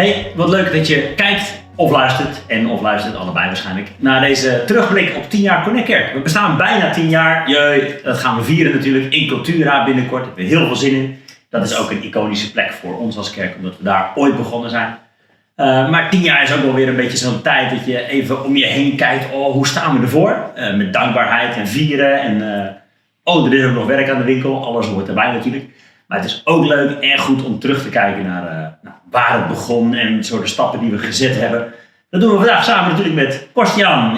Hey, wat leuk dat je kijkt of luistert, of luistert allebei waarschijnlijk, naar deze terugblik op 10 jaar Connect Kerk. We bestaan bijna 10 jaar. Dat gaan we vieren natuurlijk in Cultura binnenkort. Daar hebben we heel veel zin in. Dat is ook een iconische plek voor ons als kerk, omdat we daar ooit begonnen zijn. Maar 10 jaar is ook wel weer een beetje zo'n tijd dat je even om je heen kijkt. Hoe staan we ervoor? Met dankbaarheid en vieren. En er is ook nog werk aan de winkel. Alles hoort erbij natuurlijk. Maar het is ook leuk en goed om terug te kijken naar waar het begon en zo de stappen die we gezet hebben. Dat doen we vandaag samen natuurlijk met Kostjan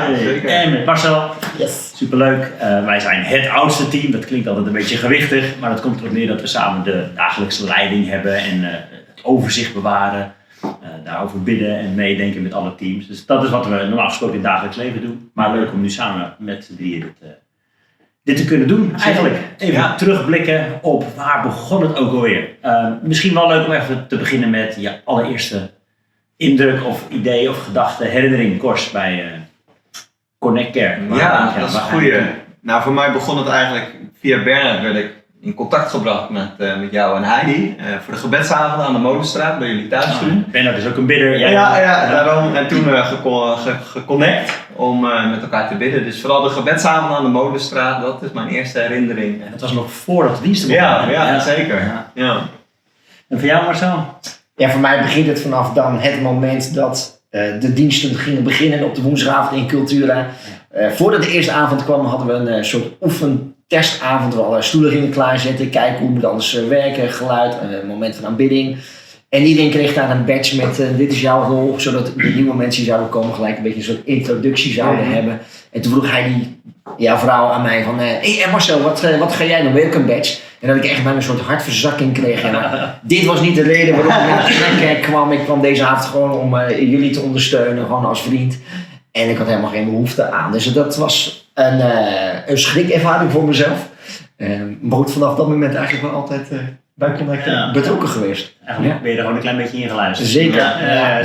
en met Marcel. Yes. Superleuk. Wij zijn het oudste team. Dat klinkt altijd een beetje gewichtig. Maar dat komt erop neer dat we samen de dagelijkse leiding hebben en het overzicht bewaren. Daarover bidden en meedenken met alle teams. Dus dat is wat we normaal gesproken in het dagelijks leven doen. Maar leuk om nu samen met z'n drieën dit te kunnen doen. Eigenlijk even terugblikken op waar begon het ook alweer. Misschien wel leuk om even te beginnen met je allereerste indruk of idee of gedachte, herinnering, Kors, bij Connect Kerk. Ja, dat is een goeie. Nou, voor mij begon het eigenlijk via Bernard, werd ik in contact gebracht met jou en Heidi voor de gebedsavond aan de Molenstraat bij jullie thuis. Bernard is ook een bidder. Daarom. En toen geconnect om met elkaar te bidden. Dus vooral de gebedsavond aan de Molenstraat, dat is mijn eerste herinnering. En dat was nog voordat de diensten begonnen. Ja, zeker. Ja. En voor jou, Marcel? Ja, voor mij begint het vanaf dan het moment dat de diensten gingen beginnen op de woensdagavond in Cultura. Voordat de eerste avond kwam hadden we een soort oefentestavond waar alle stoelen gingen klaarzetten. Kijken hoe moet alles werken, geluid, een moment van aanbidding. En iedereen kreeg daar een badge met dit is jouw rol, zodat de nieuwe mensen die zouden komen gelijk een beetje een soort introductie zouden hebben. En toen vroeg hij die vrouw aan mij van, hey Marcel, wat ga jij doen? Wil ik een badge? En dat ik echt bijna een soort hartverzakking kreeg. En, dit was niet de reden waarom ik naar de kerk kwam. Ik kwam deze avond gewoon om jullie te ondersteunen, gewoon als vriend. En ik had helemaal geen behoefte aan. Dus dat was een schrikeervaring voor mezelf. Maar goed, vanaf dat moment eigenlijk wel altijd bij Connect betrokken geweest. Eigenlijk ben je er gewoon een klein beetje ingeluisterd. Zeker. Je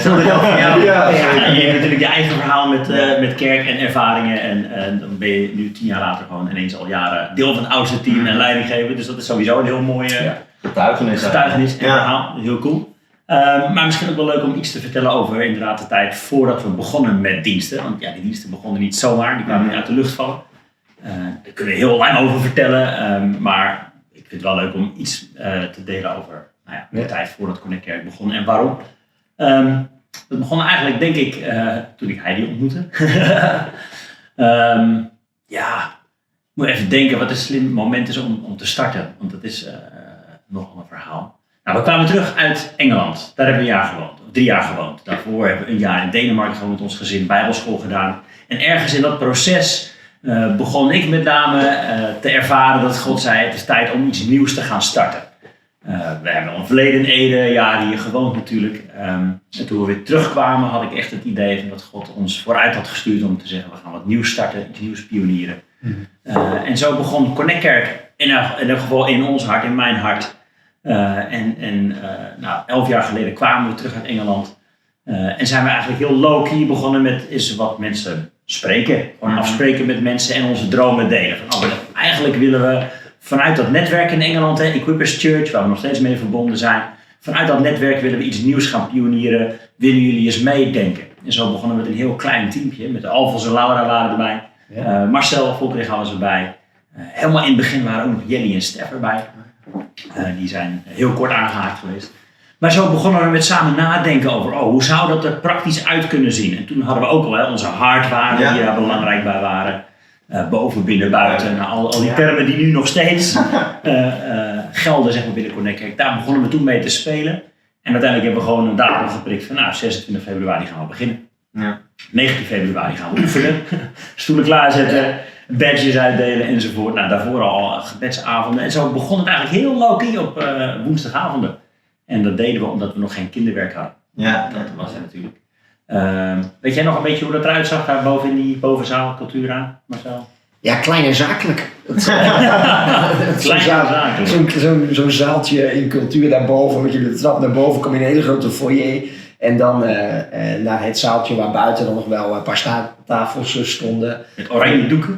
hebt natuurlijk je eigen verhaal met kerk en ervaringen. En dan ben je nu 10 jaar later gewoon ineens al jaren deel van het oudste team en leidinggever. Dus dat is sowieso een heel mooie getuigenis en verhaal. Heel cool. Maar misschien ook wel leuk om iets te vertellen over inderdaad de tijd voordat we begonnen met diensten. Want die diensten begonnen niet zomaar, die kwamen niet uit de lucht vallen. Daar kunnen we heel lang over vertellen, maar ik vind het wel leuk om iets te delen over de tijd voordat Connect Kerk begon en waarom. Dat begon eigenlijk denk ik toen ik Heidi ontmoette. Moet even denken wat een slim moment is om te starten, want dat is nogal een verhaal. Nou, we kwamen terug uit Engeland. Daar hebben we 3 jaar gewoond. Daarvoor hebben we een jaar in Denemarken gewoond met ons gezin, bijbelschool gedaan. En ergens in dat proces begon ik met name te ervaren dat God zei, het is tijd om iets nieuws te gaan starten. We hebben al een verleden in Ede, jaren hier gewoond natuurlijk. En toen we weer terugkwamen had ik echt het idee van dat God ons vooruit had gestuurd om te zeggen, we gaan wat nieuws starten, iets nieuws pionieren. En zo begon Connect Kerk in ieder geval in ons hart, in mijn hart. 11 jaar geleden kwamen we terug uit Engeland. En zijn we eigenlijk heel low-key begonnen met eens wat mensen spreken. Gewoon afspreken met mensen en onze dromen delen. Eigenlijk willen we vanuit dat netwerk in Engeland, Equippers Church, waar we nog steeds mee verbonden zijn. Vanuit dat netwerk willen we iets nieuws gaan pionieren. Willen jullie eens meedenken? En zo begonnen we met een heel klein teampje. Met de Alfons en Laura waren erbij. Marcel Volkriga was erbij. Helemaal in het begin waren ook nog Jelly en Stef erbij. Die zijn heel kort aangehaakt geweest. Maar zo begonnen we met samen nadenken over hoe zou dat er praktisch uit kunnen zien. En toen hadden we ook al onze hartwaarden die daar belangrijk bij waren. Boven, binnen, buiten. Al die termen die nu nog steeds gelden zeg maar, binnen Connect Kerk. Daar begonnen we toen mee te spelen. En uiteindelijk hebben we gewoon een datum geprikt van 26 februari gaan we beginnen. 19 februari gaan we oefenen. Stoelen klaarzetten. Badges uitdelen enzovoort. Daarvoor al gebedsavonden. En zo begon het eigenlijk heel low-key op woensdagavonden. En dat deden we omdat we nog geen kinderwerk hadden. Dat was het natuurlijk. Weet jij nog een beetje hoe dat eruit zag daar boven in die bovenzaal, Cultura, Marcel? Ja, klein en zakelijk. Zakelijk. Zo'n zaaltje in Cultuur daarboven, met je de trap naar boven, kom je in een hele grote foyer. En dan naar het zaaltje waar buiten dan nog wel een paar tafels stonden. Met oranje doeken.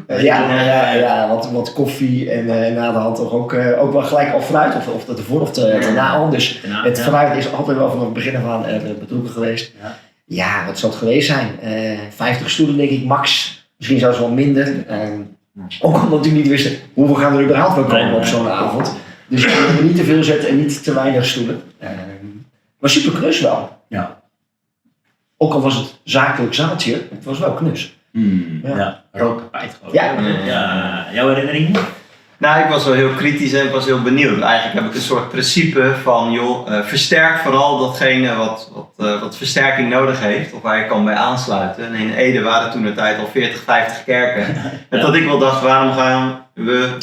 Wat koffie en na de hand toch ook wel gelijk al fruit. Of dat ervoor of daarna al. Dus het fruit is altijd wel vanaf het begin af aan betrokken geweest. Ja, wat zal het geweest zijn? 50 stoelen denk ik max. Misschien zelfs wel minder. Ook omdat we niet wisten hoeveel gaan er überhaupt wel komen op zo'n avond. Dus we konden niet te veel zetten en niet te weinig stoelen. Maar super knus wel. Ja. Ook al was het zakelijk zaaltje, het was wel knus. Rooktapijt gewoon. Ja. Jouw herinnering? Nou, ik was wel heel kritisch en ik was heel benieuwd. Eigenlijk heb ik een soort principe van, versterk vooral datgene wat versterking nodig heeft, of waar je kan bij aansluiten. En in Ede waren toen de tijd al 40, 50 kerken. En dat ik wel dacht, waarom gaan we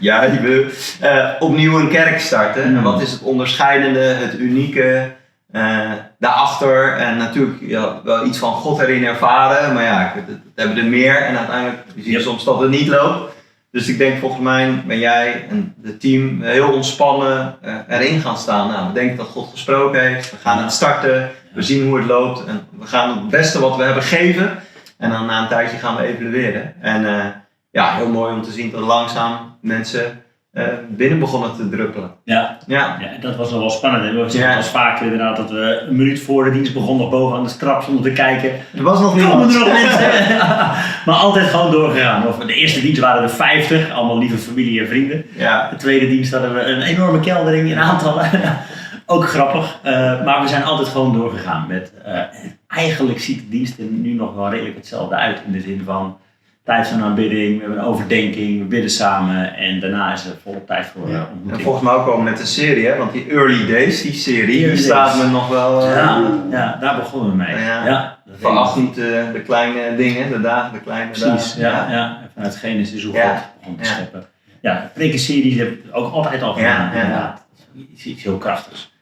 opnieuw een kerk starten? En wat is het onderscheidende, het unieke daarachter? En natuurlijk wel iets van God erin ervaren, maar het hebben er meer en uiteindelijk zie je soms dat het niet loopt. Dus ik denk, volgens mij ben jij en het team heel ontspannen erin gaan staan. Nou, we denken dat God gesproken heeft. We gaan het starten. We zien hoe het loopt. En we gaan het beste wat we hebben geven. En dan na een tijdje gaan we evalueren. En heel mooi om te zien dat langzaam mensen binnen begonnen te druppelen. Ja, dat was nog wel spannend. We zeggen wel vaker inderdaad dat we een minuut voor de dienst begonnen nog boven aan de trap zonder te kijken. Er was nog niemand. Komen er nog mensen? Maar altijd gewoon doorgegaan. Of de eerste dienst waren er 50, allemaal lieve familie en vrienden. Ja. De tweede dienst hadden we een enorme keldering in aantallen. Ook grappig. Maar we zijn altijd gewoon doorgegaan met... eigenlijk ziet de dienst er nu nog wel redelijk hetzelfde uit. In de zin van tijd van aanbidding, we hebben een overdenking, we bidden samen en daarna is er volop tijd voor ontmoeting. En volgens mij ook al met de serie, hè? Want die Early Days, die serie, die staat me nog wel... daar begonnen we mee. Verachtend de kleine dingen, de dagen, de kleine dagen. Precies, vanuit Genesis hoe God begon te scheppen. Ja, prekenseries heb ik ook altijd al gedaan. Inderdaad. Iets heel krachtigs.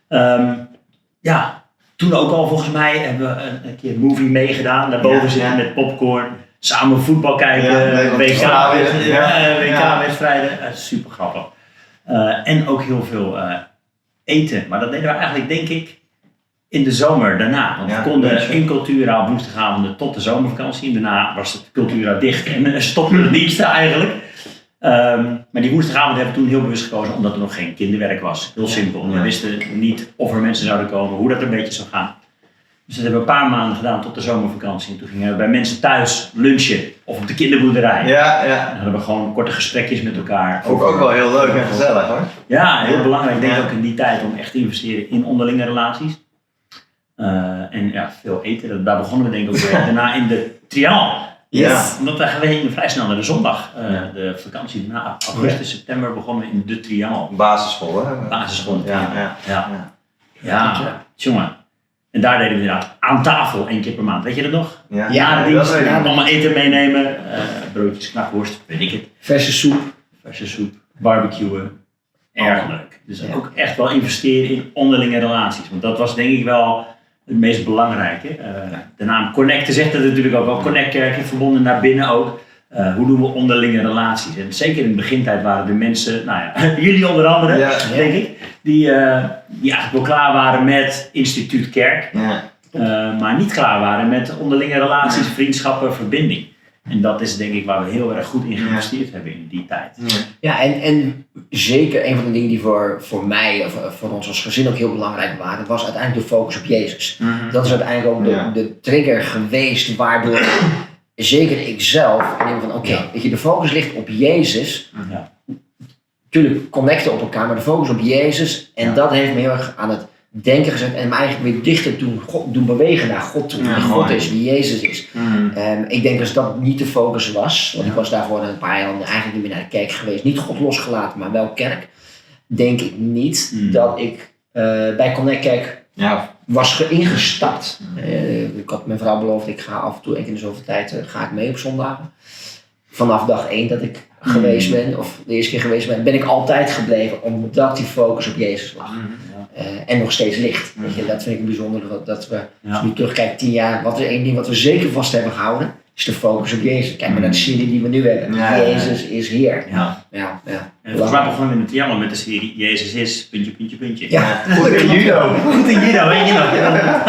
Toen ook al volgens mij hebben we een keer een movie meegedaan. Daarboven zitten met popcorn. Samen voetbal kijken, WK-wedstrijden. Super grappig. En ook heel veel eten. Maar dat deden we eigenlijk, denk ik, in de zomer daarna. Want we konden in Cultura op woensdagavonden tot de zomervakantie. En daarna was het Cultura dicht en stopten de diensten eigenlijk. Maar die woensdagavond hebben we toen heel bewust gekozen omdat er nog geen kinderwerk was. Heel simpel. We wisten niet of er mensen zouden komen, hoe dat een beetje zou gaan. Dus dat hebben we een paar maanden gedaan tot de zomervakantie. En toen gingen we bij mensen thuis lunchen of op de kinderboerderij. En dan hadden we gewoon korte gesprekjes met elkaar. Vond ik ook wel heel leuk en gezellig hoor. Ja, heel belangrijk. Ik denk ook in die tijd om echt te investeren in onderlinge relaties. Veel eten. Daar begonnen we denk ik ook daarna in de trial. Omdat we gingen vrij snel naar de zondag. De vakantie na augustus, september begonnen we in de trial. Basisschool hè? Basisschool. Jongen. En daar deden we inderdaad aan tafel 1 keer per maand. Weet je dat nog? Na de dienst, allemaal eten meenemen. Broodjes, knakworst, weet ik het. Verse soep. Barbecuen. Erg leuk. Dus ook echt wel investeren in onderlinge relaties. Want dat was denk ik wel het meest belangrijke. De naam Connecten zegt het natuurlijk ook wel. Connect Kerken, verbonden naar binnen ook. Hoe doen we onderlinge relaties? En zeker in de begintijd waren de mensen, jullie onder andere, denk ik, die eigenlijk wel klaar waren met instituut kerk, maar niet klaar waren met onderlinge relaties, vriendschappen, verbinding. En dat is denk ik waar we heel erg goed in geïnvesteerd hebben in die tijd. Ja, en zeker een van de dingen die voor mij of voor ons als gezin ook heel belangrijk waren, was uiteindelijk de focus op Jezus. Dat is uiteindelijk ook de trigger geweest waardoor zeker ik zelf denk van weet je, de focus ligt op Jezus. Natuurlijk connecten op elkaar, maar de focus op Jezus. En dat heeft me heel erg aan het denken gezet en me eigenlijk weer dichter doen bewegen naar God toe. Wie God is, wie Jezus is. Ik denk dus dat niet de focus was. Want ik was daarvoor een paar jaar eigenlijk niet meer naar de kerk geweest. Niet God losgelaten, maar wel kerk. Denk ik niet dat ik bij Connect Kerk was ingestapt. Ik had mijn vrouw beloofd, ik ga af en toe 1 keer in de zoveel tijd ga ik mee op zondagen. Vanaf dag 1 dat ik geweest ben, of de eerste keer geweest ben ik altijd gebleven, omdat die focus op Jezus lag. En nog steeds ligt. Weet je, dat vind ik bijzonder dat we, als we nu terugkijken 10 jaar, wat is 1 ding wat we zeker vast hebben gehouden, is de focus op Jezus. Kijk maar naar de serie die we nu hebben. Ja. Jezus is Heer. Ja. Ja. En volgens mij begonnen we in het triangel met de serie Jezus is, puntje, puntje, puntje. Ja. Goed in judo. Goed in judo, weet je nog?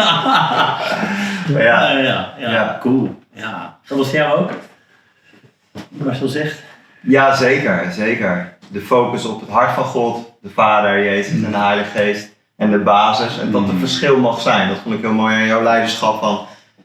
Ja. Ja, cool. Ja. Dat was voor jou ook? Wat je al zegt? Ja, zeker. De focus op het hart van God, de Vader, Jezus en de Heilige Geest. En de basis. En dat er verschil mag zijn. Dat vond ik heel mooi aan jouw leiderschap. Van,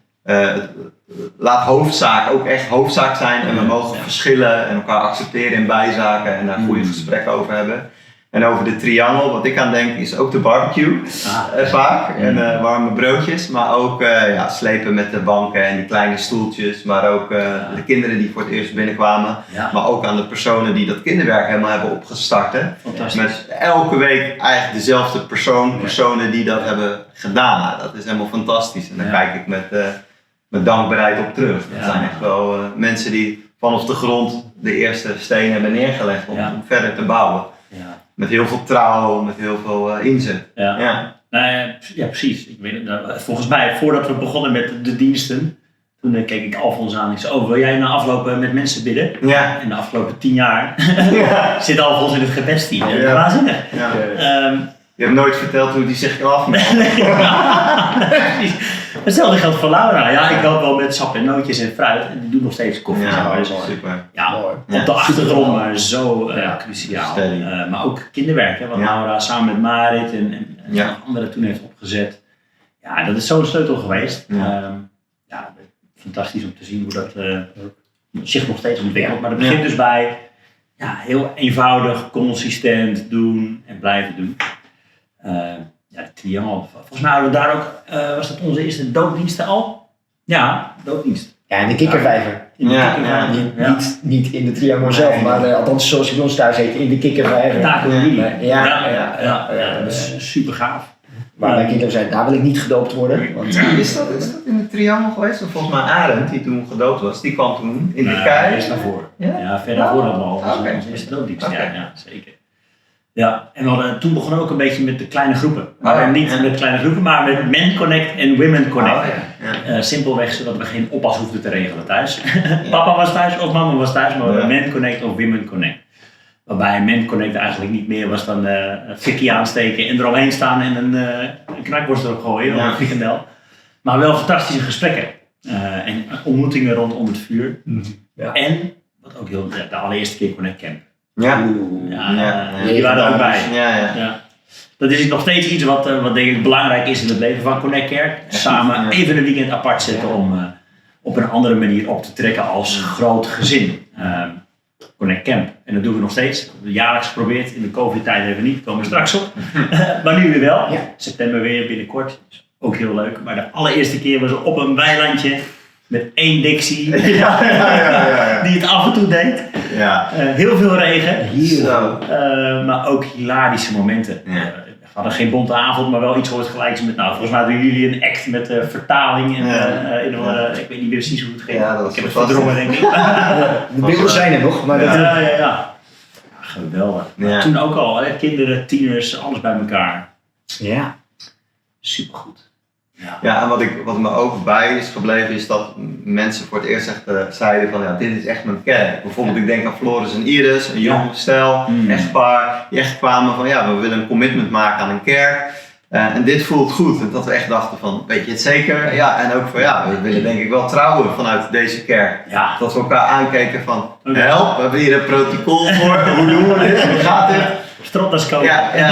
laat hoofdzaak ook echt hoofdzaak zijn. En we mogen verschillen en elkaar accepteren in bijzaken. En daar goede gesprekken over hebben. En over de triangel, wat ik aan denk, is ook de barbecue. Vaak. En warme broodjes. Maar ook slepen met de banken en die kleine stoeltjes. Maar ook de kinderen die voor het eerst binnenkwamen. Ja. Maar ook aan de personen die dat kinderwerk helemaal hebben opgestart. Hè? Fantastisch. Met elke week eigenlijk dezelfde personen die dat hebben gedaan. Nou, dat is helemaal fantastisch. En daar kijk ik met dankbaarheid op terug. Dat zijn echt wel mensen die vanaf de grond de eerste steen hebben neergelegd om verder te bouwen. Ja. Met heel veel trouw, met heel veel inzet. Ja, precies. Ik weet het, volgens mij, voordat we begonnen met de diensten, toen keek ik Alfons aan en ik zei, wil jij na afloop met mensen bidden? Ja. En de afgelopen 10 jaar zit Alfons in het gebedsteam. Ja. Waanzinnig. Ja. Je hebt nooit verteld hoe die zich kan afmelden. Hetzelfde geldt voor Laura. Ja, ik help wel met sap en nootjes en fruit. En die doet nog steeds koffie. Ja, super. Ja, Mooi. op de achtergrond, maar zo cruciaal. Maar ook kinderwerk, hè, wat Laura samen met Marit en anderen toen heeft opgezet. Ja, dat is zo'n sleutel geweest. Fantastisch om te zien hoe dat zich nog steeds ontwikkelt. Maar dat begint dus bij heel eenvoudig, consistent doen en blijven doen. De triangel. Volgens mij hadden we daar ook, was dat onze eerste doopdiensten al? Ja, doopdienst. Ja, in de kikkervijver. In de kikkervijver. Niet in de triangel zelf, maar althans zoals ik ons thuis heet, in de kikkervijver. Dat is super gaaf. Waar mijn kinderen zeiden, daar wil ik niet gedoopt worden. Want, Is dat in de triangel geweest? Of volgens mij Arend, die toen gedoopt was, die kwam toen in de kei. Eerst daarvoor. Ja? Ja, verder daarvoor hadden we al onze eerste doopdienst. Ja, zeker. Ja, en we hadden toen begonnen ook een beetje met de kleine groepen. Maar niet met kleine groepen, maar met Men Connect en Women Connect. Simpelweg zodat we geen oppas hoefden te regelen thuis. Papa was thuis of mama was thuis, maar we hadden Men Connect of Women Connect. Waarbij Men Connect eigenlijk niet meer was dan een fikkie aansteken en eromheen staan en een knakworst erop gooien of een frikandel. Maar wel fantastische gesprekken. En ontmoetingen rondom het vuur. Ja. En, wat ook heel, de allereerste keer Connect Camp. Die waren er ook bij. Ja. Dat is nog steeds iets wat denk ik belangrijk is in het leven van Connect Kerk. Samen even een weekend apart zetten om op een andere manier op te trekken als groot gezin. Connect Camp. En dat doen we nog steeds. Jaarlijks geprobeerd. In de COVID-tijd hebben we niet. Komen we straks op. Maar nu weer wel. Ja. September weer binnenkort. Ook heel leuk. Maar de allereerste keer was op een weilandje. Met 1 Dixie. Die het af en toe deed. Ja. Heel veel regen. Zo. Maar ook hilarische momenten. Ja. We hadden geen bonte avond, maar wel iets soortgelijks met, volgens mij doen jullie een act met vertaling. En ik weet niet meer precies hoe het ging. Ja, dat ik heb het fantastisch. verdrongen, denk ik. de beelden zijn er nog, maar Ja, geweldig. Ja. Toen ook al, kinderen, tieners, alles bij elkaar. Ja. Supergoed. Ja, en wat me ook bij is gebleven is dat mensen voor het eerst echt zeiden van dit is echt mijn kerk. Bijvoorbeeld ik denk aan Floris en Iris, een jong stel, echtpaar, die echt kwamen van we willen een commitment maken aan een kerk. En dit voelt goed. En dat we echt dachten van, weet je het zeker? Ja, en ook van we willen denk ik wel trouwen vanuit deze kerk. Ja. Dat we elkaar aankeken van, help, we hebben hier een protocol voor, hoe doen we dit, hoe gaat dit? Stropdas kopen.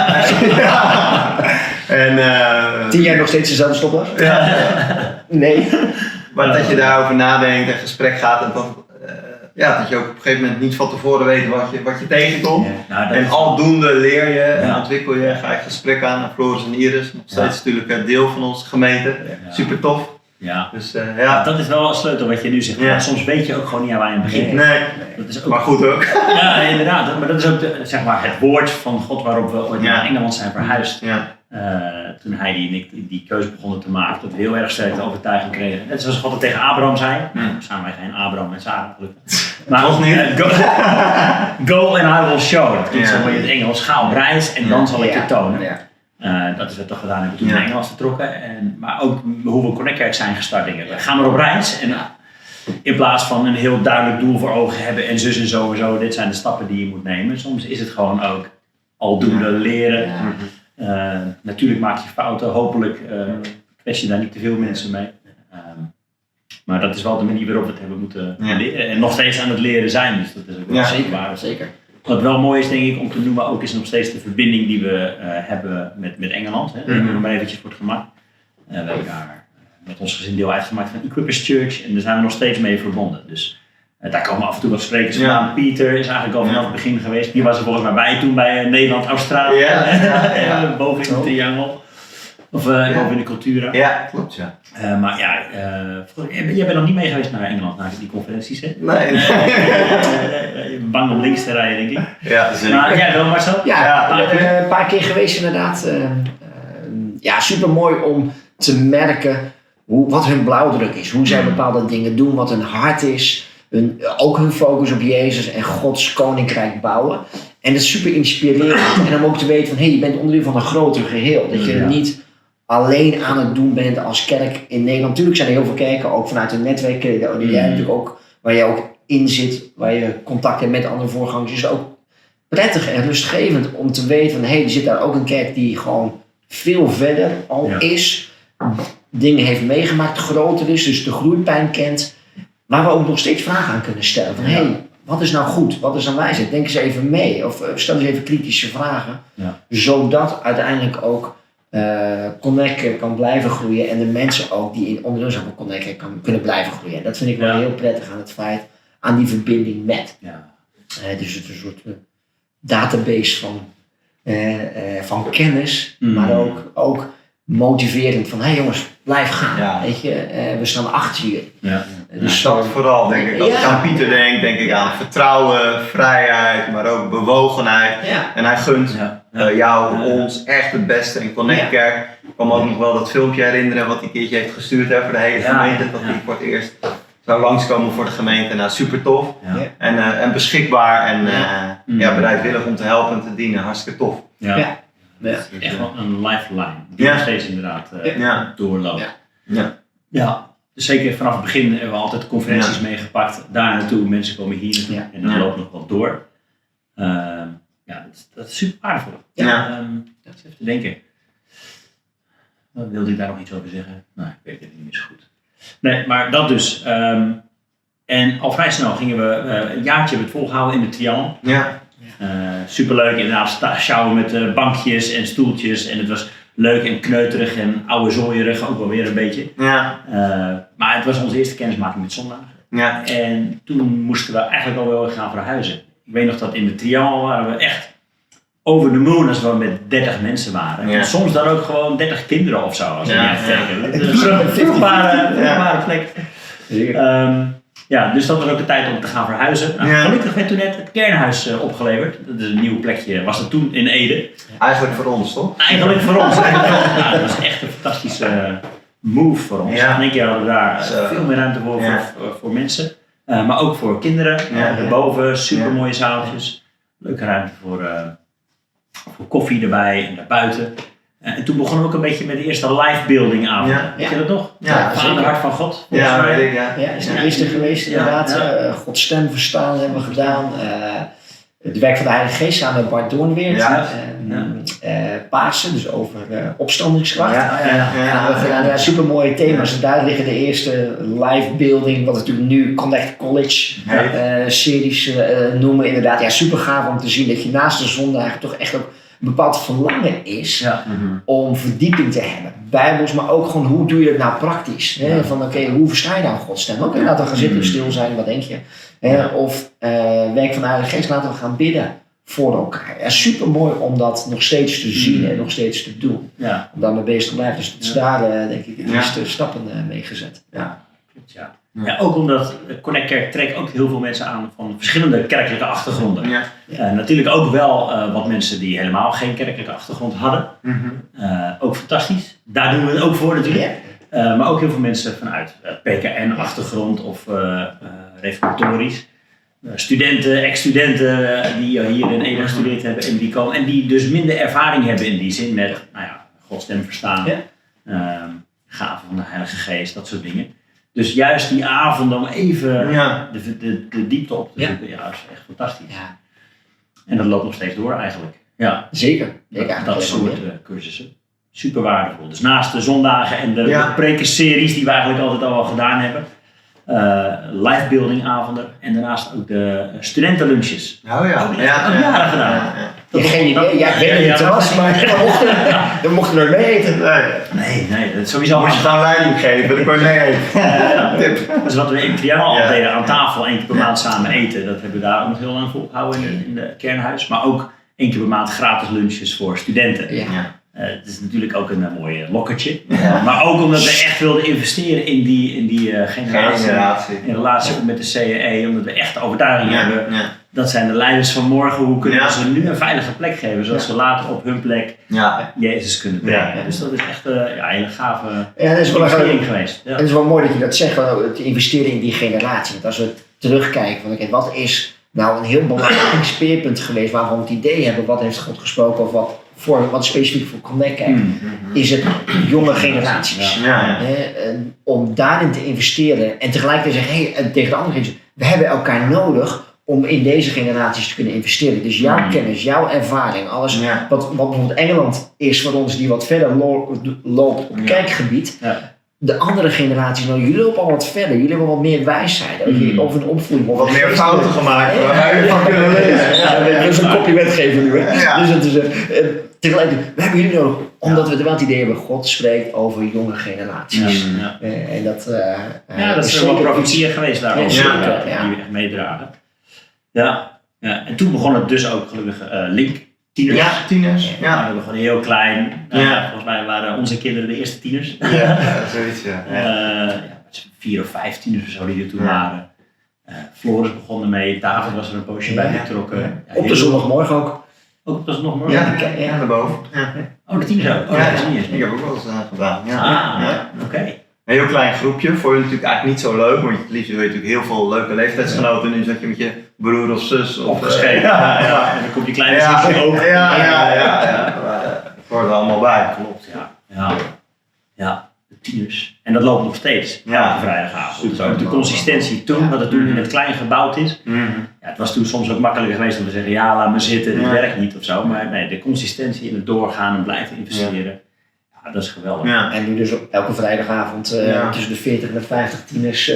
En 10 jaar nog steeds dezelfde stopper? Nee. Maar dat je daarover nadenkt en gesprek gaat en dat je ook op een gegeven moment niet van tevoren weet wat je tegenkomt. En aldoende leer je en ontwikkel je, ga je gesprek aan. En Floris en Iris, nog steeds natuurlijk een deel van onze gemeente. Super tof. Ja. Dus, dat is wel een sleutel wat je nu zegt. Ja. Soms weet je ook gewoon niet aan waar je begint. Nee. Dat is ook... Maar goed ook. Ja, inderdaad. Maar dat is ook het woord van God waarop we ooit naar Engeland zijn verhuisd. Ja. Toen Heidi en ik die keuze begonnen te maken, dat we heel erg sterk de overtuiging kregen. Net zoals God het tegen Abraham zei. Samen wij geen Abraham en Sarah gelukkig. Maar toch niet. Go and I will show. Dat klinkt zo mooi in het Engels. Ga op reis en dan zal ik je tonen. Dat is wat we toch gedaan hebben toen we naar Engeland vertrokken. Maar ook hoe we Connect Kerk zijn gestart. We gaan maar op reis. En In plaats van een heel duidelijk doel voor ogen hebben en zus en zo en zo. Dit zijn de stappen die je moet nemen. Soms is het gewoon ook aldoende leren. Natuurlijk maak je fouten. Hopelijk kwets je daar niet te veel mensen mee. Maar dat is wel de manier waarop we het hebben moeten leren. En nog steeds aan het leren zijn. Dus dat is ook wel zeker. Wat wel mooi is, denk ik, om te noemen ook is nog steeds de verbinding die we hebben met Engeland. Hè. Dat nog maar eventjes voor het gemak. We hebben daar met ons gezin deel uitgemaakt van Equippers Church. En daar zijn we nog steeds mee verbonden. Dus daar komen af en toe wat sprekers vandaan. Pieter is eigenlijk al vanaf het begin geweest. Die was er volgens mij bij toen bij Nederland-Australië. Boven in de triangel. Of boven in de Cultura. Ja, klopt ja. Maar ja, jij bent nog niet mee geweest naar Engeland, naar die conferenties, hè? Nee. Je bent bang om links te rijden, denk ik. Ja, zeker. Maar jij wel, Marcel? Ja, ik ben een paar keer geweest inderdaad. Super mooi om te merken wat hun blauwdruk is. Hoe zij bepaalde dingen doen, wat hun hart is. Ook hun focus op Jezus en Gods koninkrijk bouwen. En dat is super inspirerend. En om ook te weten van, je bent onderdeel van een groter geheel. Dat je niet alleen aan het doen bent als kerk in Nederland. Natuurlijk zijn er heel veel kerken, ook vanuit een netwerk. Die jij natuurlijk ook, waar je ook in zit, waar je contact hebt met andere voorgangers. Is het ook prettig en rustgevend om te weten van, er zit daar ook een kerk die gewoon veel verder al is. Dingen heeft meegemaakt, groter is, dus de groeipijn kent. Waar we ook nog steeds vragen aan kunnen stellen. Van, wat is nou goed? Wat is nou wijsheid? Denk eens even mee. Of stel eens even kritische vragen. Ja. Zodat uiteindelijk ook Connect kan blijven groeien. En de mensen ook die in onderdeel zijn van Connect kunnen blijven groeien. En dat vind ik wel heel prettig aan het feit. Aan die verbinding met. Ja. Dus het is een soort database van kennis. Maar ook motiverend van, jongens, blijf gaan. Ja. Weet je, we staan achter je. Ja. Dus dat vooral, denk ik. Als ik aan Pieter denk ik aan vertrouwen, vrijheid, maar ook bewogenheid. Ja. En hij gunt jou, ons echt het beste in Connect Kerk. Ik kan me ook nog wel dat filmpje herinneren wat hij een keertje heeft gestuurd voor de hele gemeente. Dat hij voor het eerst zou langskomen voor de gemeente. Nou, super tof. Ja. En beschikbaar en bereidwillig om te helpen en te dienen. Hartstikke tof. Ja. Echt wel een lifeline die nog steeds inderdaad doorloopt. Ja. Dus zeker vanaf het begin hebben we altijd conferenties meegepakt. Daar naartoe, mensen komen hier naartoe en dat loopt nog wel door. Dat is super waardevol. Dat is even te denken. Wilde ik daar nog iets over zeggen? Nou, ik weet het niet meer zo goed. Nee, maar dat dus. En al vrij snel gingen we een jaartje het volgehouden in de Triangel. Ja. Superleuk, inderdaad, sjouwen met bankjes en stoeltjes. En het was leuk en kneuterig en oude zooierig, ook wel weer een beetje. Ja. Maar het was onze eerste kennismaking met zondagen. Ja. En toen moesten we eigenlijk al wel gaan verhuizen. Ik weet nog dat in de Triangel waren we echt over de moon als we met 30 mensen waren. En soms dan ook gewoon 30 kinderen of zo. Als we kijken. Dat is een vruchtbare plek. Dus dat was ook de tijd om te gaan verhuizen. Nou, gelukkig werd toen net het kernhuis opgeleverd. Dat is een nieuw plekje, was het toen in Ede. Eigenlijk voor ons, toch? Eigenlijk voor ons. Dat was echt een fantastische move voor ons. In één keer hadden we daar veel meer ruimte voor mensen. Maar ook voor kinderen. Boven, super mooie zaaltjes. Leuke ruimte voor koffie erbij en daarbuiten. En toen begonnen we ook een beetje met de eerste live-building aan. Weet je dat nog? Aan het hart van God. Ja, is de eerste geweest inderdaad. Gods stem verstaan hebben we gedaan. Het werk van de Heilige Geest samen met Bart Doornweert. Pasen, dus over opstandingskracht. Super mooie thema's. En daar liggen de eerste live-building, wat we natuurlijk nu Connect College series noemen. Inderdaad, super gaaf om te zien dat je naast de zondagen toch echt ook een bepaald verlangen is om verdieping te hebben. Bijbels, maar ook gewoon hoe doe je het nou praktisch? Hè? Van hoe versta je nou Gods stem? Ook laten we gaan zitten, stil zijn, wat denk je? Of werk van de Heilige Geest, laten we gaan bidden voor elkaar. Super mooi om dat nog steeds te zien en nog steeds te doen. Ja. Om daarmee bezig te blijven. Dus daar denk ik de eerste stappen mee gezet. Ja, ook omdat Connect Kerk trekt ook heel veel mensen aan van verschillende kerkelijke achtergronden. Natuurlijk ook wel wat mensen die helemaal geen kerkelijke achtergrond hadden. Ook fantastisch. Daar doen we het ook voor natuurlijk. Maar ook heel veel mensen vanuit PKN-achtergrond of reformatorisch. Studenten, ex-studenten die hier in Ede gestudeerd hebben en die komen. En die dus minder ervaring hebben in die zin met Gods stem verstaan. Gaven van de Heilige Geest, dat soort dingen. Dus juist die avonden om even Ja. de diepte op te zoeken, dat is echt fantastisch. Ja, En dat loopt nog steeds door eigenlijk. Ja, zeker. dat soort cursussen. Super waardevol. Dus naast de zondagen en de prekenseries die we eigenlijk altijd al wel gedaan hebben. Livebuilding avonden en daarnaast ook de studentenlunches. Oh ja. Ook jaren gedaan. Geen idee. Ja, ik weet niet het was, maar we mochten er mee eten. Nee. Nee, dat is sowieso. Moest je gaan leiding geven, dan kon je mee eten. Tip. Dus wat we in Triangle al deden, aan tafel 1 keer per maand samen eten, dat hebben we daar ook nog heel lang volgehouden in de kernhuis. Maar ook 1 keer per maand gratis lunches voor studenten. Ja. Het is natuurlijk ook een mooi lokkertje. Maar ook omdat we echt wilden investeren in die generatie. In relatie met de CEE, omdat we echt de overtuiging hebben. Ja. Dat zijn de leiders van morgen. Hoe kunnen we ze nu een veilige plek geven, zodat ze later op hun plek Jezus kunnen brengen. Dus dat is echt een hele gave investering geweest. Ja. Het is wel mooi dat je dat zegt, het investeren in die generatie. Want als we terugkijken, van, wat is nou een heel belangrijk speerpunt geweest waarvan we het idee hebben, wat heeft God gesproken of wat specifiek voor Connect kijkt, is het jonge generaties. Om daarin te investeren en tegelijkertijd zeggen, tegen de andere generatie, we hebben elkaar nodig om in deze generaties te kunnen investeren. Dus jouw kennis, jouw ervaring, alles wat bijvoorbeeld Engeland is voor ons die wat verder loopt op kijkgebied. De andere generaties, jullie lopen al wat verder, jullie hebben wat meer wijsheid of een opvoeding. Of wat meer fouten gemaakt, waar jullie van kunnen lezen. Dat is een kopje wetgever nu. Dus het is, tegelijkertijd, we hebben jullie nodig, omdat we wel het idee hebben, God spreekt over jonge generaties. En dat is wel profetieën geweest daarover, die we echt meedragen. Ja. En toen begon het dus ook gelukkig Link. Tieners. Ja, tieners. Ja. We begonnen heel klein. Volgens mij waren onze kinderen de eerste tieners. Zoiets, 4 of 5 tieners of zo die er toen waren. Floris begon ermee, David was er een poosje bij betrokken. Op de zondagmorgen ook. Ook op de zondagmorgen? Ja, daarboven. Oh, de tieners ook? Ik heb ook wel eens gedaan. Oké. Een heel klein groepje, vond je natuurlijk eigenlijk niet zo leuk, want het liefst wil je natuurlijk heel veel leuke leeftijdsgenoten. Nu zat je met je broer of zus opgeschreven. En dan komt je kleine zusje ook. Dat hoort er allemaal bij. Klopt, ja. De tieners. En dat loopt nog steeds. Elke vrijdagavond. Dus ook de consistentie toen, dat het toen in het klein gebouwd is. Het was toen soms ook makkelijker geweest om te zeggen, laat me zitten, dit werkt niet of zo. Maar nee, de consistentie in het doorgaan en blijven investeren. Dat is geweldig. En nu dus elke vrijdagavond tussen de 40 en de 50 tieners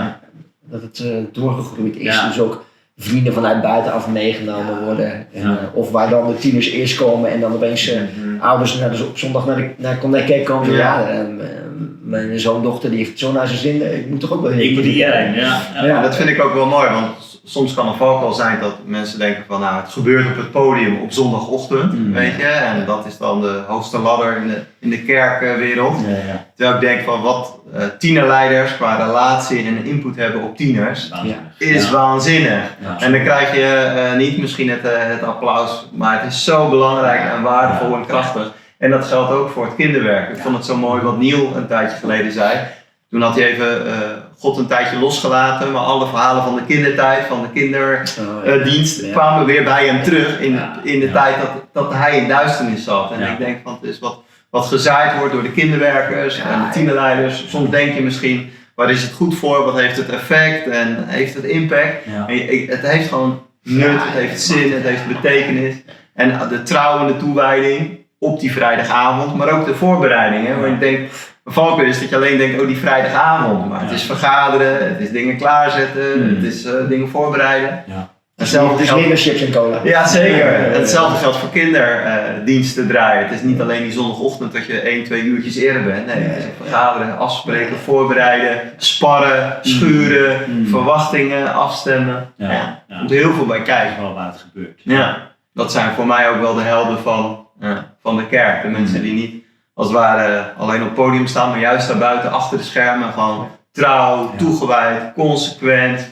dat het doorgegroeid is. Dus ook vrienden vanuit buitenaf meegenomen worden. Of waar dan de tieners eerst komen en dan opeens ouders op zondag naar Connect komen. Mijn zoon-dochter die heeft zo naar zijn zin. Ik moet toch ook wel heen. Ik moet hierheen. Dat vind ik ook wel mooi, want soms kan het ook wel zijn dat mensen denken van het gebeurt op het podium op zondagochtend, weet je. En dat is dan de hoogste ladder in de kerkwereld. Terwijl ik denk van wat tienerleiders qua relatie en input hebben op tieners is waanzinnig. En dan krijg je niet misschien het applaus, maar het is zo belangrijk en waardevol en krachtig. En dat geldt ook voor het kinderwerk. Ik vond het zo mooi wat Neil een tijdje geleden zei. Toen had hij even God een tijdje losgelaten, maar alle verhalen van de kindertijd, van de kinderdienst, kwamen weer bij hem terug in de tijd dat hij in duisternis zat. En ik denk van het is wat gezaaid wordt door de kinderwerkers en de tienerleiders. Soms denk je misschien, waar is het goed voor, wat heeft het effect en heeft het impact? Het heeft gewoon nut, het heeft zin, het heeft betekenis. En de trouw en de toewijding op die vrijdagavond, maar ook de voorbereiding. Want ik denk, een valkuil is dat je alleen denkt, die vrijdagavond. Maar het is vergaderen, het is dingen klaarzetten, het is dingen voorbereiden. Hetzelfde is leaderships en cola. Ja, zeker. Hetzelfde geldt voor kinderdiensten draaien. Het is niet alleen die zondagochtend dat je 1-2 uurtjes eerder bent. Nee, het is vergaderen, afspreken, voorbereiden, sparren, schuren, verwachtingen, afstemmen. Er komt heel veel bij kijken. Wel waar het gebeurt. Dat zijn voor mij ook wel de helden van de kerk. De mensen die niet als het ware alleen op het podium staan, maar juist daarbuiten achter de schermen gewoon trouw, toegewijd, consequent,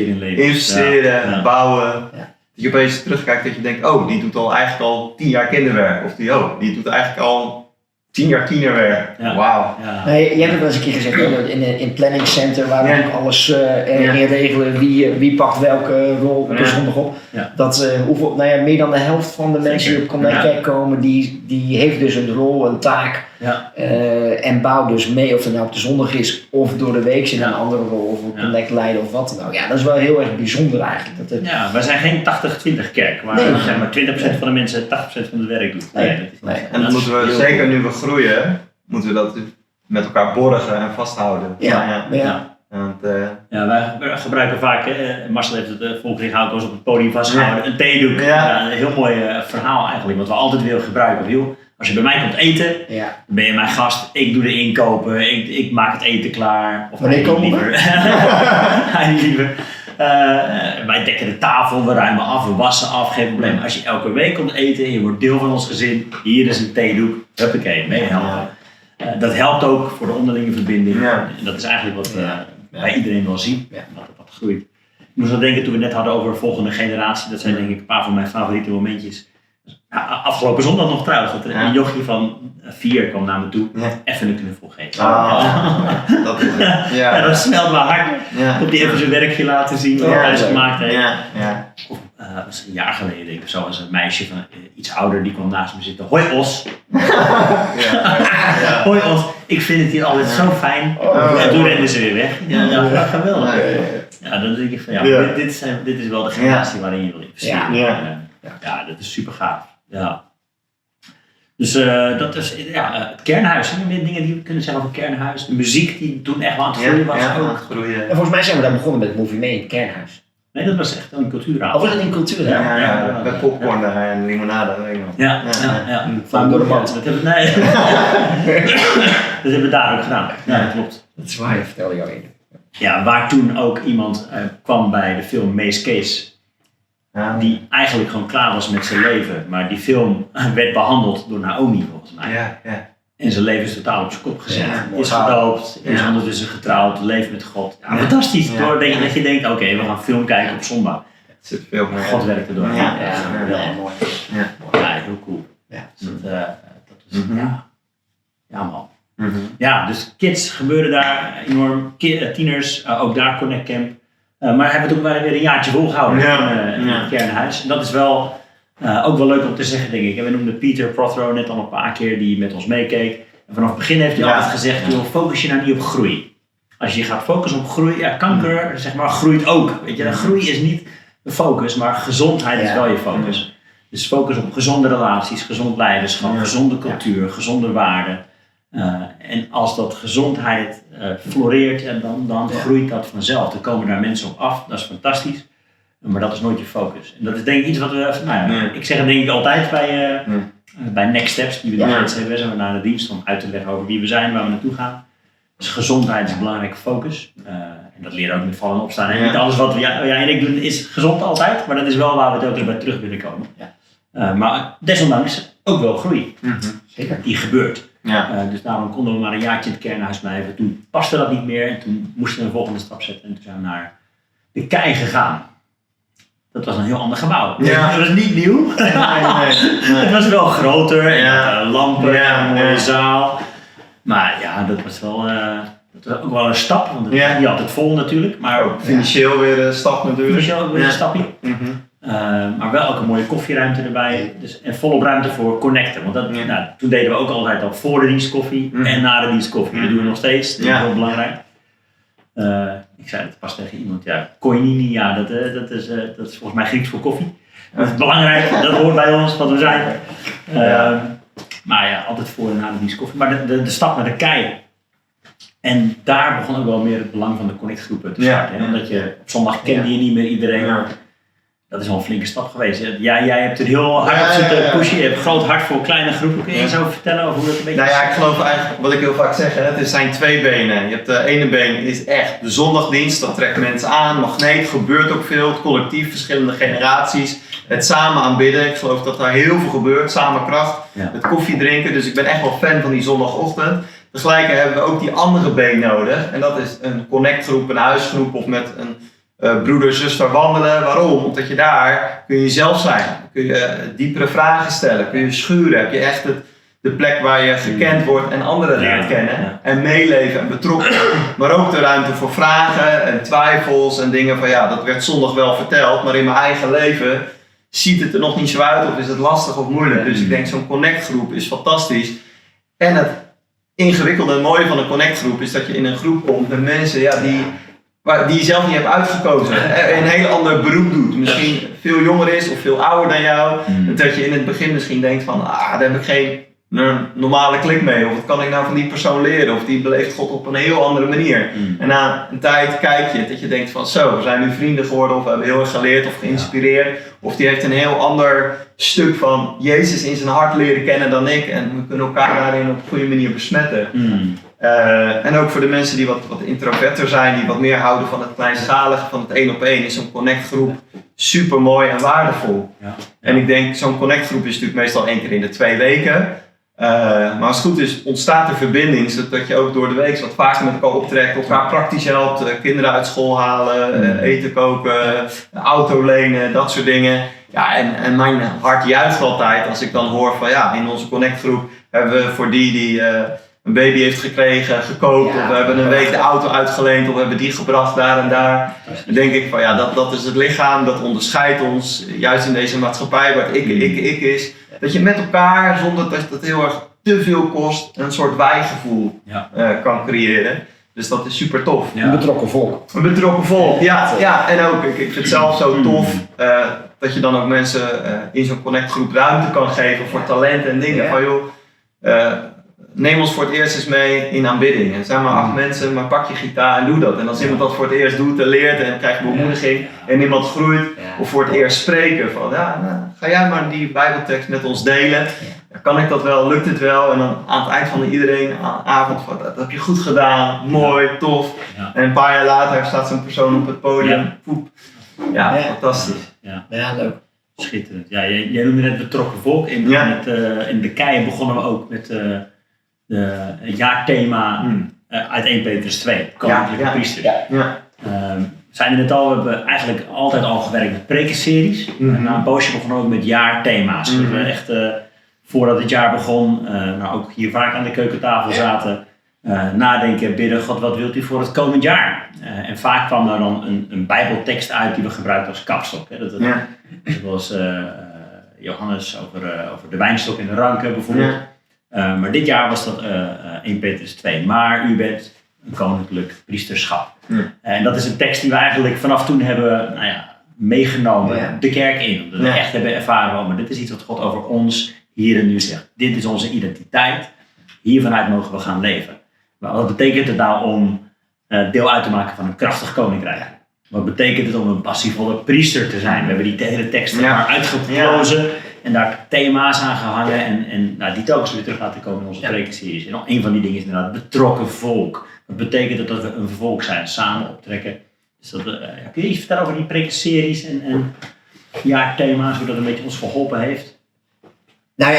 investeren, bouwen. Dat je opeens terugkijkt dat je denkt, die doet eigenlijk al 10 jaar kinderwerk. Of die doet eigenlijk al 10 jaar tienerwerk. Wauw. Nee, jij hebt het wel eens een keer gezegd in het planning center waar we ook alles in regelen, wie pakt welke rol op de zondag op. Dat meer dan de helft van de mensen die op Connect komen, die heeft dus een rol, een taak Ja. En bouw dus mee of het nou op de zondag is of door de week in een andere rol of een connect leiden of wat dan ook. Ja, dat is wel heel erg bijzonder eigenlijk. Ja, wij zijn geen 80-20 kerk, waar zeg maar 20% van de mensen 80% van het werk doet. Nee. En dat moeten we, zeker nu we groeien, moeten we dat met elkaar borgen en vasthouden. Ja. Want, wij gebruiken vaak, Marcel heeft het Volkering ook eens op het podium vastgehouden, een theedoek. Ja. Een heel mooi verhaal eigenlijk, wat we altijd willen gebruiken. Als je bij mij komt eten, dan ben je mijn gast, ik doe de inkopen, ik maak het eten klaar. Of wanneer komen we? Hij liever. Wij dekken de tafel, we ruimen af, we wassen af, geen probleem. Als je elke week komt eten en je wordt deel van ons gezin, hier is een theedoek, huppakee, mee helpen. Dat helpt ook voor de onderlinge verbinding. Ja. En dat is eigenlijk wat bij iedereen wel zien, dat het wat groeit. Ik moest wel denken toen we het net hadden over de volgende generatie, dat zijn denk ik een paar van mijn favoriete momentjes. Afgelopen zondag nog trouwens, dat er een jochie van 4 kwam naar me toe, even een knuffel geven. Dat is het. Dat smelt me hard. Op die even zijn werkje laten zien wat hij thuis gemaakt heeft. Of, dat was een jaar geleden denk ik, zo was een meisje van iets ouder, die kwam naast me zitten. Hoi Os! Hoi Os, ik vind het hier altijd zo fijn. En toen renden ze weer weg. Ja, geweldig. Ja, dan denk ik van dit is wel de generatie waarin je wil investeren. Ja, dat is super gaaf. Ja. Dus dat is het kernhuis. Zijn er meer dingen die we kunnen zeggen over het kernhuis? De muziek die toen echt wel aan het groeien was. En volgens mij zijn we daar begonnen met het Movie Mee in het kernhuis. Nee, dat was echt een cultuuravond. Of was het een cultuuravond? Met popcorn en limonade. Ja. Van door de mand. Dat hebben we daar ook gedaan. Ja, dat klopt. Dat is waar, je vertelde jou eerder. Ja, waar toen ook iemand kwam bij de film Mace Case. Die eigenlijk gewoon klaar was met zijn leven. Maar die film werd behandeld door Naomi volgens mij. En zijn leven is totaal op zijn kop gezet. Is gedoopt, is ondertussen getrouwd, leeft met God. Ja, fantastisch. Dat je denkt, oké, we gaan film kijken op zondag. Het zit veel meer. God werkt erdoor. Mooi. Ja, heel cool. Dus dat was, ja man. Ja, dus kids gebeuren daar enorm. Tieners, ook daar Connect Camp. Maar hebben we toen weer een jaartje volgehouden in het kernhuis. En dat is wel ook wel leuk om te zeggen, denk ik. En we noemden Peter Prothero net al een paar keer die met ons meekeek. En vanaf het begin heeft hij altijd gezegd, focus je nou niet op groei. Als je gaat focussen op groei, kanker zeg maar, groeit ook. Weet je, groei is niet de focus, maar gezondheid is wel je focus. Dus focus op gezonde relaties, gezond leiderschap, gezonde cultuur, gezonde waarden. En als dat gezondheid floreert, dan groeit dat vanzelf. Dan komen daar mensen op af, dat is fantastisch. Maar dat is nooit je focus. En dat is denk ik iets wat we, ik zeg het denk ik altijd bij Next Steps, die we doen met CWS, zijn we naar de dienst om uit te leggen over wie we zijn, waar we naartoe gaan. Dus gezondheid is een belangrijke focus. En dat leren we ook met vallen en opstaan. En niet alles wat jij en ik doen is gezond altijd, maar dat is wel waar we het ook eens bij terug willen komen. Maar desondanks ook wel groei. Zeker. Die gebeurt. Dus daarom konden we maar een jaartje in het kernhuis blijven. Toen paste dat niet meer en toen moesten we een volgende stap zetten. En toen zijn we naar de Kei gegaan. Dat was een heel ander gebouw. Dat was niet nieuw. Nee. Het was wel groter en lampen en een mooie zaal. Maar ja, dat was wel ook wel een stap. Want het is niet altijd vol natuurlijk. Maar ook financieel weer een stap natuurlijk. Financieel ook weer een stapje. Maar wel ook een mooie koffieruimte erbij. Dus, en volop ruimte voor connecten. Want toen deden we ook altijd al voor de dienst koffie en na de dienst koffie. Dat doen we nog steeds. Dat is heel belangrijk. Ik zei het pas tegen iemand. Koinini, dat is volgens mij Grieks voor koffie. Dat is belangrijk. Dat hoort bij ons, wat we zijn. Maar altijd voor en na de dienst koffie. Maar de stap naar de Kei. En daar begon ook wel meer het belang van de connectgroepen te starten. Omdat je op zondag kende je niet meer iedereen. Dat is wel een flinke stap geweest. Jij hebt er heel hard op zitten pushen. Je hebt een groot hart voor kleine groepen. Kun je eens over vertellen over hoe dat een beetje is? Ik geloof eigenlijk, wat ik heel vaak zeg, het zijn 2 benen. Je hebt de ene been is echt de zondagdienst. Dat trekt mensen aan, magneet, gebeurt ook veel. Het collectief, verschillende generaties. Het samen aanbidden. Ik geloof dat daar heel veel gebeurt. Samen kracht. Het koffie drinken. Dus ik ben echt wel fan van die zondagochtend. Tegelijkertijd hebben we ook die andere been nodig. En dat is een connectgroep, een huisgroep of met een broeder, zuster wandelen. Waarom? Omdat je daar kun je zelf zijn. Kun je diepere vragen stellen. Kun je schuren. Heb je echt de plek waar je gekend wordt en anderen leert kennen. En meeleven en betrokken. Maar ook de ruimte voor vragen en twijfels en dingen van dat werd zondag wel verteld. Maar in mijn eigen leven ziet het er nog niet zo uit of is het lastig of moeilijk. Dus ik denk zo'n connectgroep is fantastisch. En het ingewikkelde en mooie van een connectgroep is dat je in een groep komt met mensen die je zelf niet hebt uitgekozen. Een heel ander beroep doet. Misschien veel jonger is of veel ouder dan jou. Dat je in het begin misschien denkt van, daar heb ik geen normale klik mee. Of wat kan ik nou van die persoon leren? Of die beleeft God op een heel andere manier. En na een tijd kijk je dat je denkt van zo, we zijn nu vrienden geworden. Of we hebben heel erg geleerd of geïnspireerd. Of die heeft een heel ander stuk van Jezus in zijn hart leren kennen dan ik. En we kunnen elkaar daarin op een goede manier besmetten. En ook voor de mensen die wat introverter zijn, die wat meer houden van het kleinschalige, van het 1-op-1, is zo'n connectgroep super mooi en waardevol. Ja. En ik denk, zo'n connectgroep is natuurlijk meestal 1 keer in de 2 weken. Maar als het goed is, ontstaat er verbinding, zodat je ook door de week wat vaker met elkaar optrekt, elkaar praktisch helpt, kinderen uit school halen, eten koken, auto lenen, dat soort dingen. Ja, en mijn hart juicht altijd als ik dan hoor van in onze connectgroep hebben we voor die een baby heeft gekregen, gekookt, of we hebben een week de auto uitgeleend, of we hebben die gebracht daar en daar. Dan denk ik van dat is het lichaam, dat onderscheidt ons, juist in deze maatschappij waar het ik is. Dat je met elkaar, zonder dat het heel erg te veel kost, een soort wij-gevoel kan creëren. Dus dat is super tof. Ja. Een betrokken volk. Een betrokken volk, ja. En ook, ik vind het zelf zo tof dat je dan ook mensen in zo'n connectgroep ruimte kan geven voor talenten en dingen. Van joh, neem ons voor het eerst eens mee in aanbidding. Er zijn maar 8 mensen, maar pak je gitaar en doe dat. En als iemand dat voor het eerst doet en leert en krijgt bemoediging en iemand groeit, of voor het eerst spreken van ga jij maar die Bijbeltekst met ons delen. Kan ik dat wel, lukt het wel? En dan aan het eind van iedereen avond van dat heb je goed gedaan, mooi, tof. En een paar jaar later staat zo'n persoon op het podium. Fantastisch. Ja, leuk. Schitterend. Ja, jij noemde net betrokken volk. In de keien begonnen we ook met het jaarthema uit 1 Petrus 2, Koninklijke Priesters. Zijn we net al, we hebben eigenlijk altijd al gewerkt met prekenseries. Na een poosje begonnen we ook met jaarthema's. We echt voordat het jaar begon, ook hier vaak aan de keukentafel zaten, nadenken, bidden, God, wat wilt u voor het komend jaar? En vaak kwam daar dan een bijbeltekst uit die we gebruikten als kapstok. Hè. Dat was Johannes over de wijnstok en de ranken bijvoorbeeld. Maar dit jaar was dat 1 Petrus 2. Maar u bent een koninklijk priesterschap. En dat is een tekst die we eigenlijk vanaf toen hebben meegenomen de kerk in. Omdat we echt hebben ervaren, maar dit is iets wat God over ons hier en nu zegt. Dit is onze identiteit. Hiervanuit mogen we gaan leven. Maar wat betekent het nou om deel uit te maken van een krachtig koninkrijk? Wat betekent het om een passievolle priester te zijn? We hebben die hele tekst maar uitgeplozen en daar thema's aan gehangen en die telkens weer terug laten komen in onze prekenseries. En nog een van die dingen is inderdaad betrokken volk. Wat betekent het dat we een volk zijn, samen optrekken? Dus dat, kun je iets vertellen over die prekenseries en jaarthema's, hoe dat een beetje ons geholpen heeft? Nou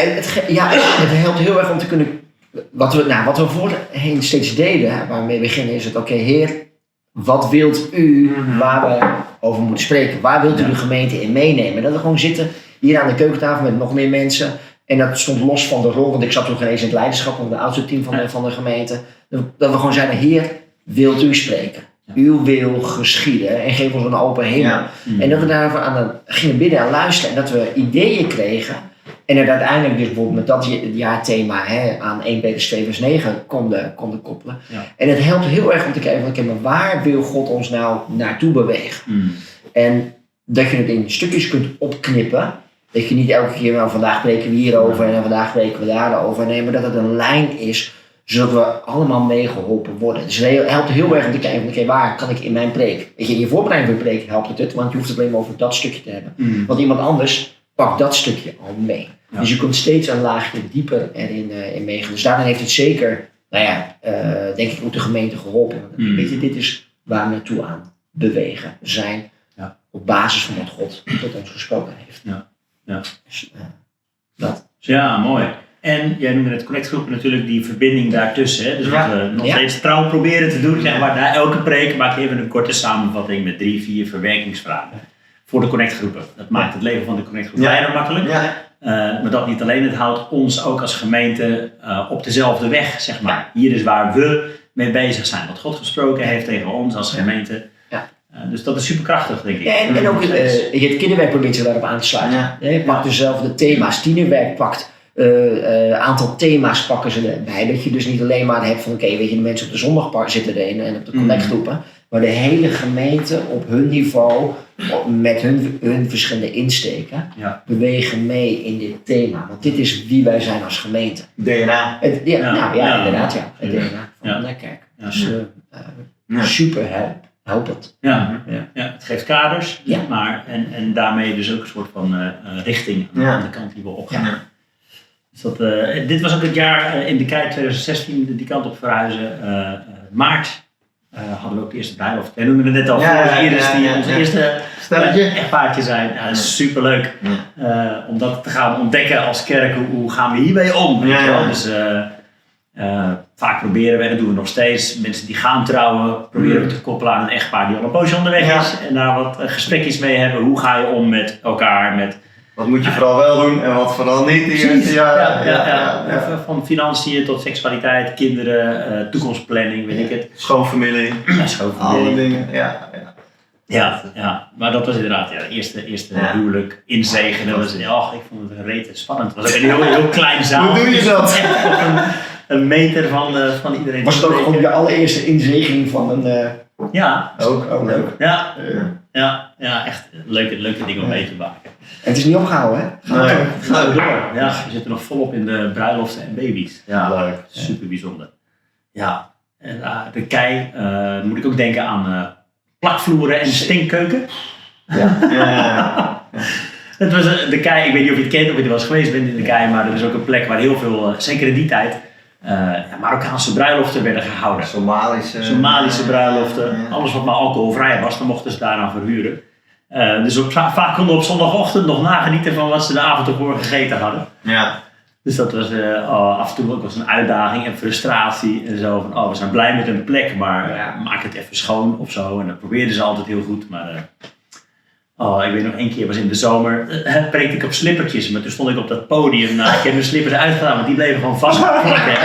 het helpt heel erg om te kunnen. Wat we voorheen steeds deden, waarmee we beginnen, is het Heer, wat wilt u waar we over moeten spreken? Waar wilt u de gemeente in meenemen? Dat we gewoon zitten hier aan de keukentafel met nog meer mensen. En dat stond los van de rol, want ik zat toen ineens in het leiderschap van het oudste team van de gemeente. Dat we gewoon zeiden, Heer, wilt u spreken? Uw wil geschieden en geef ons een open hemel. En dat we daarvoor gingen bidden en luisteren en dat we ideeën kregen. En het uiteindelijk dus bijvoorbeeld met dat jaarthema aan 1 Petrus 2 vers 9 konden koppelen. En het helpt heel erg om te kijken, maar waar wil God ons nou naartoe bewegen? En dat je het in stukjes kunt opknippen. Dat je niet elke keer, vandaag spreken we hierover en vandaag spreken we daarover. Nee, maar dat het een lijn is, zodat we allemaal meegeholpen worden. Dus het helpt heel erg om te kijken, waar kan ik in mijn preek? Weet je, in je voorbereiding voor je preek helpt het, want je hoeft het alleen maar over dat stukje te hebben. Want iemand anders pakt dat stukje al mee. Dus je kunt steeds een laagje dieper erin meegaan. Dus daarin heeft het zeker, denk ik, ook de gemeente geholpen. Weet je, dit is waar we naartoe aan bewegen zijn. Op basis van wat God tot ons gesproken heeft. Dus, dat. Ja, mooi. En jij noemde het connectgroep natuurlijk die verbinding daartussen. Hè? Dus wat we nog steeds trouw proberen te doen. Zeg maar, na elke preek maak ik even een korte samenvatting met 3-4 verwerkingsvragen. Voor de connectgroepen. Dat maakt het leven van de connectgroep bijna makkelijk. Maar dat niet alleen, het houdt ons ook als gemeente op dezelfde weg. Zeg maar. Hier is waar we mee bezig zijn. Wat God gesproken heeft tegen ons als gemeente. Dus dat is superkrachtig, denk ik. En ook het kinderwerk probeert zich daarop aan te sluiten. Je pakt dezelfde thema's. Tienerwerk pakt aantal thema's pakken ze erbij. Dat je dus niet alleen maar hebt van weet je, de mensen op de zondagpark zitten erin en op de connectgroepen. Maar de hele gemeente op hun niveau, met hun verschillende insteken, bewegen mee in dit thema. Want dit is wie wij zijn als gemeente. DNA. Inderdaad. Het DNA van Connect-Kerk. Dus super helpend. Ja, het geeft kaders, maar en daarmee dus ook een soort van richting aan de kant die we opgaan. Ja. Dus dit was ook het jaar in de Kei 2016 die kant op verhuizen. Maart hadden we ook de eerste bruiloft. Wij noemden het net al Iris die onze eerste echtpaartje zijn. Ja, dat is superleuk om dat te gaan ontdekken als kerk. Hoe gaan we hiermee om? Weet je wel? Dus vaak proberen we, en dat doen we nog steeds, mensen die gaan trouwen, proberen we te koppelen aan een echtpaar die al een poosje onderweg is. En daar wat gesprekjes mee hebben. Hoe ga je om met elkaar? Wat moet je vooral wel doen en wat vooral niet? Van financiën tot seksualiteit, kinderen, toekomstplanning, weet ik het. Schoonfamilie. Alle dingen, Ja, maar dat was inderdaad eerste huwelijk inzegenen. Ik vond het rete spannend. Het was ook een heel klein zaal. Hoe doe je dat? Een meter van iedereen. Was het ook gewoon je allereerste inzegening van een... Ook leuk. Ja, echt leuke dingen om mee te maken. En het is niet opgehouden, hè? Gaan we door. Ja, we zitten nog volop in de bruiloften en baby's. Ja, leuk. Super bijzonder. Ja, en de Kei moet ik ook denken aan plakvloeren en stinkkeuken. Het was de Kei, ik weet niet of je het kent of je er wel eens geweest bent in de Kei, maar er is ook een plek waar heel veel, zeker in die tijd, Marokkaanse bruiloften werden gehouden. Somalische bruiloften. Alles wat maar alcoholvrij was, dan mochten ze daaraan verhuren. Dus vaak konden we op zondagochtend nog nagenieten van wat ze de avond ervoor gegeten hadden. Ja. Dus dat was af en toe ook een uitdaging en frustratie en zo. Van, we zijn blij met een plek, maar maak het even schoon of zo. En dat probeerden ze altijd heel goed. Maar ik weet nog, 1 keer was in de zomer, preekte ik op slippertjes. Maar toen stond ik op dat podium. Ik heb mijn slippers uitgedaan, want die bleven gewoon vastplakken.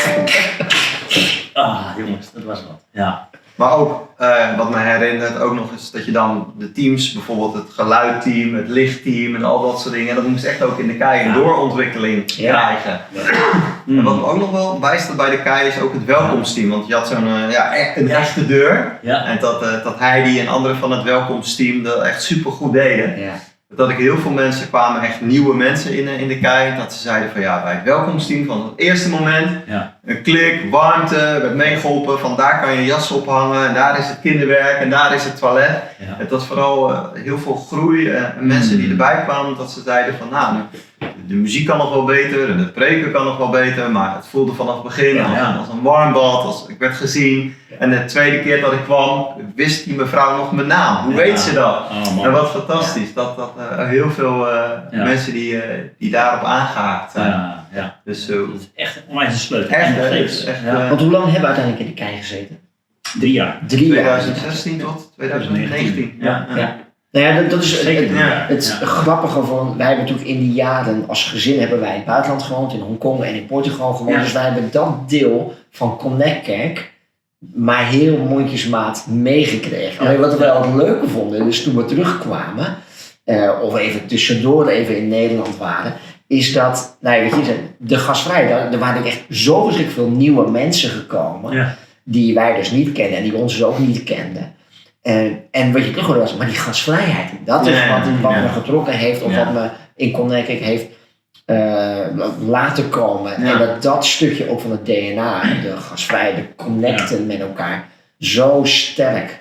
Jongens, dat was wat. Ja. Maar ook, wat me herinnert ook nog eens, dat je dan de teams, bijvoorbeeld het geluidteam, het lichtteam en al dat soort dingen, dat moest echt ook in de Kei een doorontwikkeling krijgen. En wat me ook nog wel bijstaat bij de Kei is ook het welkomsteam, want je had zo'n een echte deur. Ja. En dat Heidi en anderen van het welkomsteam dat echt super goed deden. Ja. Dat ik heel veel mensen kwamen, echt nieuwe mensen in de Kei, dat ze zeiden van bij het welkomsteam van het eerste moment, een klik, warmte, werd meegeholpen, van daar kan je jas ophangen en daar is het kinderwerk en daar is het toilet. Ja. Het was vooral heel veel groei en mensen die erbij kwamen, dat ze zeiden van de muziek kan nog wel beter en het preken kan nog wel beter, maar het voelde vanaf het begin als een warm bad, ik werd gezien. En de tweede keer dat ik kwam, wist die mevrouw nog mijn naam. Hoe weet ze dat? En wat fantastisch, dat heel veel mensen die daarop aangehaakt zijn. Dus dat is echt onwijs een sleutel. Want hoe lang hebben we uiteindelijk in de Kei gezeten? 3 jaar. 2016 tot 2019. Dat is het grappige van, wij hebben natuurlijk in die jaren als gezin hebben wij in het buitenland gewoond, in Hongkong en in Portugal gewoond. Dus wij hebben dat deel van Connect-Kerk maar heel mondjesmaat meegekregen. Alleen wat we wel het leuke vonden, dus toen we terugkwamen, of even tussendoor even in Nederland waren, is dat, de gasvrij, er waren echt zo verschrikkelijk veel nieuwe mensen gekomen, die wij dus niet kennen en die ons dus ook niet kenden. En wat je terug hoorde was, maar die gasvrijheid, dat is wat me getrokken heeft, of wat me in Connect heeft laten komen. En dat stukje ook van het DNA, de gasvrij, de connecten met elkaar, zo sterk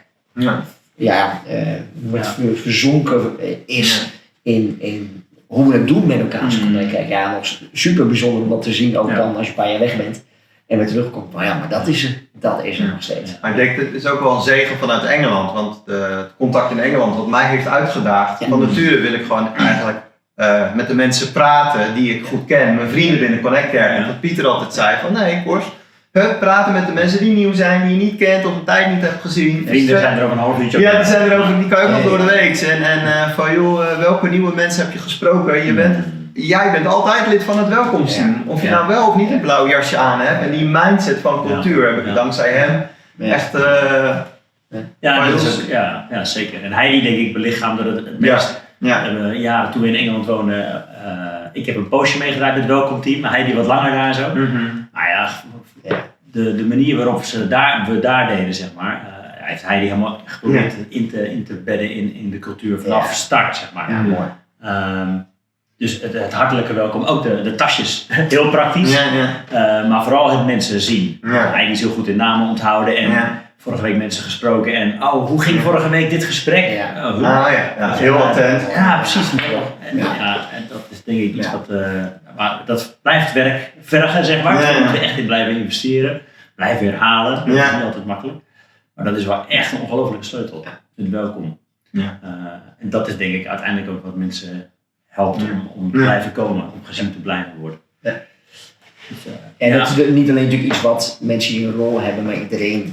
verzonken is in hoe we het doen met elkaar als Connect. Nog super bijzonder om dat te zien, ook dan als je een paar jaar weg bent. En weer terugkomt, maar dat is er nog steeds. Maar ik denk, het is ook wel een zegen vanuit Engeland, want het contact in Engeland wat mij heeft uitgedaagd, van nature wil ik gewoon eigenlijk met de mensen praten die ik goed ken, mijn vrienden binnen Connect-Kerk. En wat Pieter altijd zei van, nee Kors, praten met de mensen die nieuw zijn, die je niet kent of een tijd niet hebt gezien. Vrienden zijn er over een half uurtje. Ja, die zijn er over, die kan je ook nog door de week. En van joh, welke nieuwe mensen heb je gesproken? Jij bent altijd lid van het welkomsteam. Of je nou wel of niet een blauw jasje aan hebt. En die mindset van cultuur heb ik dankzij hem echt... zeker. En Heidi denk ik belichaamde het meest. Jaren toen we in Engeland woonden, Ik heb een poosje meegedraaid met het welkomteam, maar hij die wat langer daar zo. Nou ja, de manier waarop we daar deden, zeg maar. Heeft Heidi helemaal geprobeerd in te bedden in de cultuur vanaf start, zeg maar. Ja, mooi. Dus het hartelijke welkom, ook de tasjes, heel praktisch. Maar vooral het mensen zien. Heidi is heel goed in namen onthouden en vorige week mensen gesproken en hoe ging vorige week dit gesprek? Heel attent. Ja, precies. En dat is denk ik iets maar dat blijft werk vergen, zeg maar. Daar moeten we echt in blijven investeren, blijven herhalen. Dat is niet altijd makkelijk. Maar dat is wel echt een ongelofelijke sleutel. Het welkom. En dat is denk ik uiteindelijk ook wat mensen helpt om te blijven komen, om gezien te blijven worden. Dus, en het is niet alleen natuurlijk iets wat mensen die een rol hebben, maar iedereen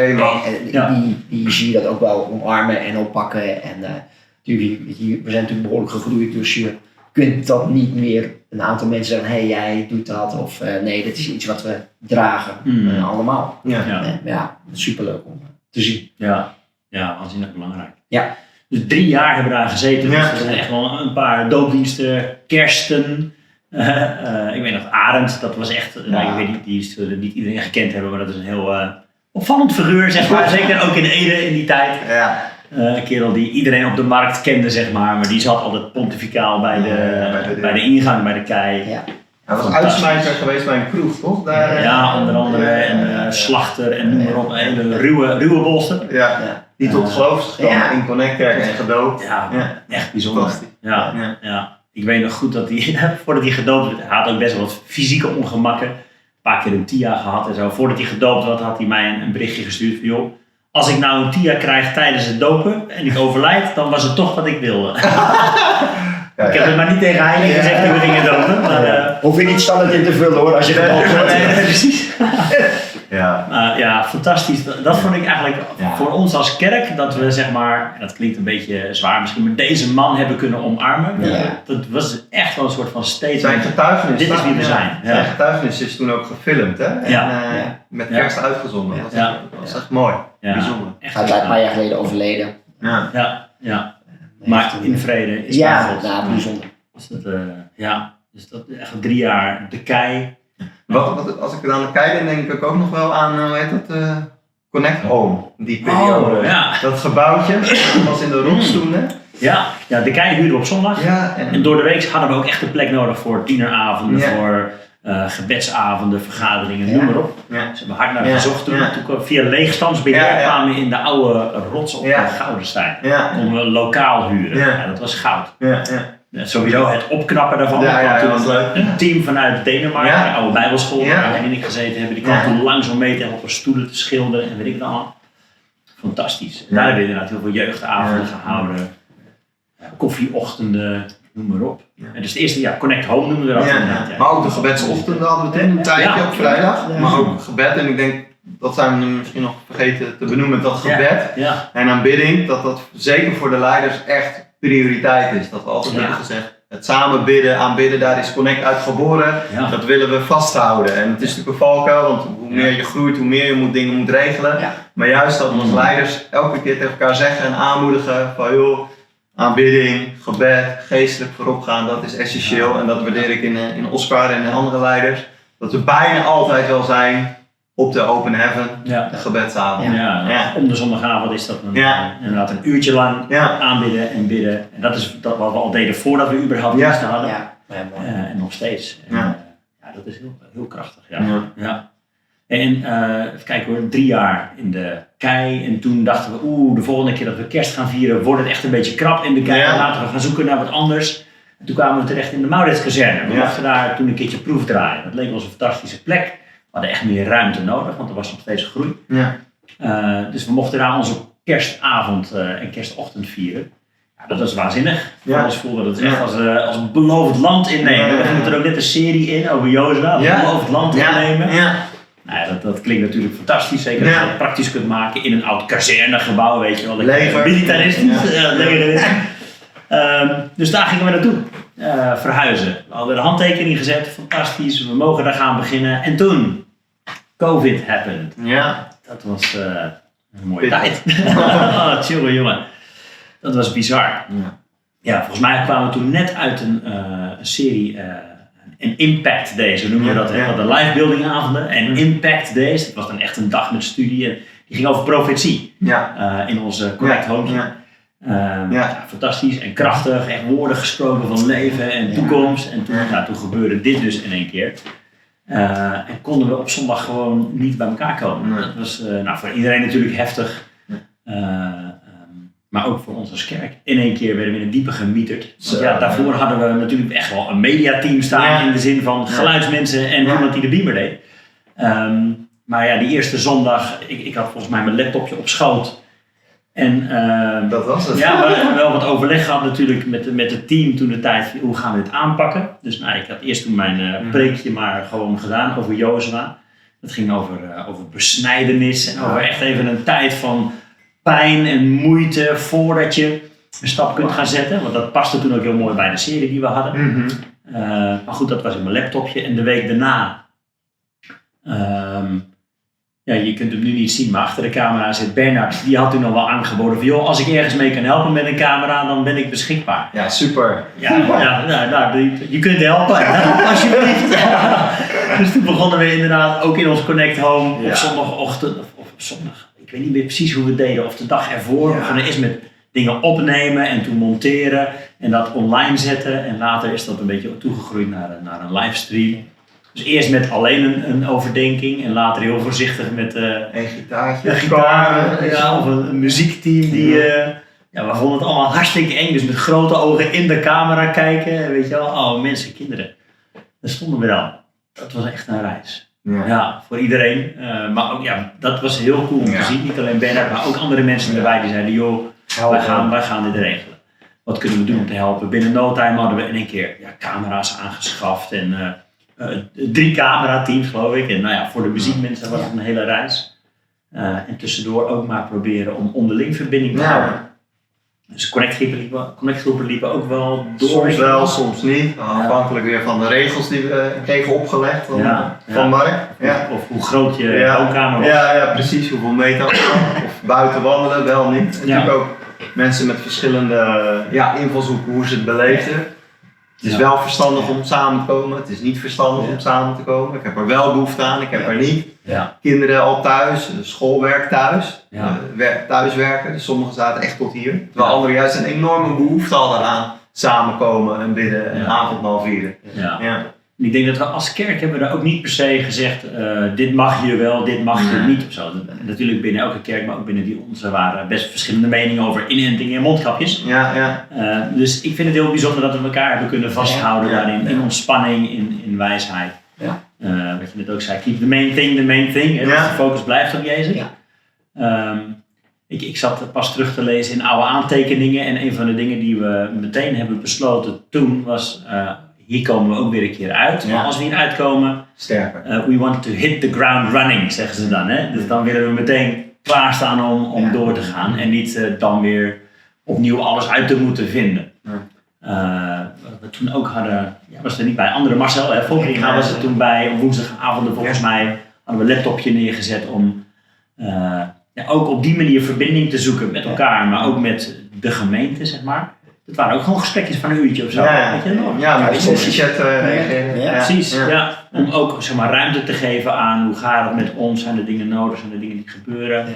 die zie je dat ook wel omarmen en oppakken. En natuurlijk, we zijn natuurlijk behoorlijk gegroeid, dus je kunt dat niet meer een aantal mensen zeggen, hey, jij doet dat, of nee, dat is iets wat we dragen, allemaal. Superleuk om te zien. Ja, waanzinnig belangrijk. Ja. Dus 3 jaar hebben we daar gezeten, dus er zijn echt wel een paar doopdiensten, kersten. Ik weet nog, Arend, dat was echt, ik weet niet, die zullen niet iedereen gekend hebben, maar dat is een heel opvallend figuur, zeg maar. Zeker ook in Ede in die tijd. Een kerel die iedereen op de markt kende, zeg maar die zat altijd pontificaal bij de ingang, bij de kei. Hij was uitsmijter geweest bij een kroeg, toch? Daar, onder andere, en slachter en noem maar op, een hele ruwe bolster. Die tot geloof is gekomen in Connectkerk en gedoopt. Echt bijzonder. Ik weet nog goed dat hij, voordat hij gedoopt werd, hij had ook best wel wat fysieke ongemakken. Een paar keer een TIA gehad en zo. Voordat hij gedoopt werd, had hij mij een berichtje gestuurd van, joh, als ik nou een TIA krijg tijdens het dopen en ik overlijd, dan was het toch wat ik wilde. Ik heb het maar niet tegen Heidi gezegd toen we gingen dopen. Maar, hoef je niet standaard in te vullen hoor, als je dat ook nee, precies. Fantastisch. Dat vond ik eigenlijk voor ons als kerk, dat we zeg maar, dat klinkt een beetje zwaar misschien, maar deze man hebben kunnen omarmen. Dat was echt wel een soort van statement. Zijn getuigenis. Dit is wie we zijn. Zijn getuigenis is toen ook gefilmd, hè? Met kerst uitgezonden. Dat was echt mooi. Bijzonder. Hij is een paar jaar geleden overleden. Maar in vrede is God. Bijzonder. Dus dat echt 3 jaar de kei. Als ik aan de kei denk ik ook nog wel aan, hoe heet dat? Connect Home. Die periode. Dat gebouwtje, dat was in de rots toen, hè? Ja, de kei huurde op zondag. En door de week hadden we ook echt een plek nodig voor tieneravonden, voor gebedsavonden, vergaderingen, noem maar op. Dus we hebben hard naar gezocht toen via leegstandsbeheer kwamen we in de oude rots op Goudenstein. Konden we lokaal huren. Dat was goud. Sowieso het opknappen daarvan. Een team vanuit Denemarken, de oude bijbelschool waar hij en ik gezeten hebben, die kwam toen langs om mee te helpen stoelen te schilderen en weet ik het allemaal. Fantastisch. En daar hebben we inderdaad heel veel jeugdavonden gehouden, koffieochtenden, noem maar op. En dus het eerste, Connect Home noemen we dat inderdaad. Maar ook de gebedsochtenden hadden we toen een tijdje op vrijdag. Maar ook gebed, en ik denk, dat zijn we misschien nog vergeten te benoemen, dat gebed en aanbidding, dat zeker voor de leiders echt prioriteit is. Dat we altijd hebben gezegd, het samen bidden, aanbidden, daar is Connect uit geboren. Dat willen we vasthouden. En het is natuurlijk een valkuil, want hoe meer je groeit, hoe meer je dingen moet regelen. Maar juist dat we als leiders elke keer tegen elkaar zeggen en aanmoedigen van joh, aanbidding, gebed, geestelijk vooropgaan, dat is essentieel. En dat waardeer ik in Oscar en in andere leiders. Dat we bijna altijd wel zijn op de Open Heaven, de gebedsavond. Om de zondagavond is dat inderdaad een uurtje lang aanbidden en bidden. En dat is wat we al deden voordat we überhaupt diensten hadden. En nog steeds. En, dat is heel krachtig. En even kijken hoor, 3 jaar in de kei. En toen dachten we, de volgende keer dat we kerst gaan vieren, wordt het echt een beetje krap in de kei. Laten we gaan zoeken naar wat anders. En toen kwamen we terecht in de Mauritskazerne. We mochten daar toen een keertje proef draaien. Dat leek ons een fantastische plek. We hadden echt meer ruimte nodig, want er was nog steeds groei. Dus we mochten daar onze kerstavond en kerstochtend vieren. Dat was waanzinnig. Voor ons voelde dat echt als een beloofd land innemen. We gingen er ook net een serie in over Jozua, beloofd land innemen. Dat klinkt natuurlijk fantastisch, zeker als je dat praktisch kunt maken in een oud kazernegebouw, weet je wel. Militaristisch. Dus daar gingen we naartoe. Verhuizen. We hadden de handtekening gezet, fantastisch, we mogen daar gaan beginnen. En toen, COVID happened. Dat was een mooie tijd. Chill jongen. Dat was bizar. Ja, volgens mij kwamen we toen net uit een serie, een Impact Day, zo noemen we dat. Ja. De live building avonden en Impact Days. Dat was dan echt een dag met studie. En die ging over profetie in onze Connect Home. Ja, fantastisch en krachtig. Echt woorden gesproken van leven en toekomst. En toen gebeurde dit dus in één keer. En konden we op zondag gewoon niet bij elkaar komen. Nee. Dat was voor iedereen natuurlijk heftig. Maar ook voor ons als kerk. In één keer werden we in het diepe gemieterd. Want daarvoor hadden we natuurlijk echt wel een mediateam staan. In de zin van geluidsmensen en iemand die de beamer deed. Maar ja, die eerste zondag, ik had volgens mij mijn laptopje op schoot. En dat was het. Ja, we hebben wel wat overleg gehad natuurlijk met het team toen de tijd. Hoe gaan we dit aanpakken? Dus ik had eerst toen mijn preekje maar gewoon gedaan over Jozua. Dat ging over besnijdenis en over echt even een tijd van pijn en moeite voordat je een stap kunt gaan zetten. Want dat paste toen ook heel mooi bij de serie die we hadden. Maar goed, dat was in mijn laptopje. En de week daarna, je kunt hem nu niet zien, maar achter de camera zit Bernard. Die had toen al wel aangeboden van, joh, als ik ergens mee kan helpen met een camera, dan ben ik beschikbaar. Ja, super. Je kunt helpen, alsjeblieft. Dus toen begonnen we inderdaad ook in ons Connect Home op zondagochtend, of op zondag. Ik weet niet meer precies hoe we het deden, of de dag ervoor. We begonnen eerst met dingen opnemen en toen monteren en dat online zetten. En later is dat een beetje toegegroeid naar een livestream. Dus eerst met alleen een overdenking en later heel voorzichtig met een gitaartje, een gitaar of een muziekteam die... we vonden het allemaal hartstikke eng, dus met grote ogen in de camera kijken. Weet je wel, oh mensen, kinderen. Daar stonden we dan. Dat was echt een reis. Ja, voor iedereen. Maar ook, dat was heel cool om te zien. Niet alleen Bernard, maar ook andere mensen erbij die zeiden, joh, wij gaan dit regelen. Wat kunnen we doen om te helpen? Binnen no time hadden we in één keer camera's aangeschaft en 3 camerateams geloof ik. En voor de muziekmensen was het een hele reis. En tussendoor ook maar proberen om onderling verbinding te houden. Dus connectgroepen liepen ook wel door. Soms wel, soms niet. Afhankelijk weer van de regels die we kregen opgelegd van Mark. Of hoe groot je woonkamer was. Ja, precies. Hoeveel meter of buiten wandelen, wel niet. En natuurlijk ook mensen met verschillende invalshoeken hoe ze het beleefden. Het is wel verstandig om samen te komen. Het is niet verstandig om samen te komen. Ik heb er wel behoefte aan, ik heb er niet. Kinderen al thuis, schoolwerk thuis, thuiswerken. Dus sommigen zaten echt tot hier. Terwijl anderen juist een enorme behoefte hadden aan samenkomen en bidden en avondmaal vieren. En ik denk dat we als kerk hebben daar ook niet per se gezegd, dit mag je wel, dit mag je niet of zo. Natuurlijk binnen elke kerk, maar ook binnen die onze waren best verschillende meningen over inentingen en mondkapjes. Dus ik vind het heel bijzonder dat we elkaar hebben kunnen vasthouden daarin, in ontspanning, in wijsheid. Wat je net ook zei, keep the main thing. Dus de focus blijft op Jezus. Ik zat pas terug te lezen in oude aantekeningen en een van de dingen die we meteen hebben besloten toen was... hier komen we ook weer een keer uit. Maar als we hier uitkomen, sterker. We want to hit the ground running, zeggen ze dan. Hè? Dus dan willen we meteen klaarstaan om door te gaan. En niet dan weer opnieuw alles uit te moeten vinden. Wat we toen ook hadden, was er niet bij andere Marcel, hè? Volkeringa was er toen bij. Op woensdagavonden volgens mij hadden we een laptopje neerget om ook op die manier verbinding te zoeken met elkaar. Maar ook met de gemeente, zeg maar. Het waren ook gewoon gesprekjes van een uurtje of zo. Maar chat. Precies. Om ook ruimte te geven aan hoe gaat het met ons, zijn er dingen nodig, zijn er dingen die gebeuren.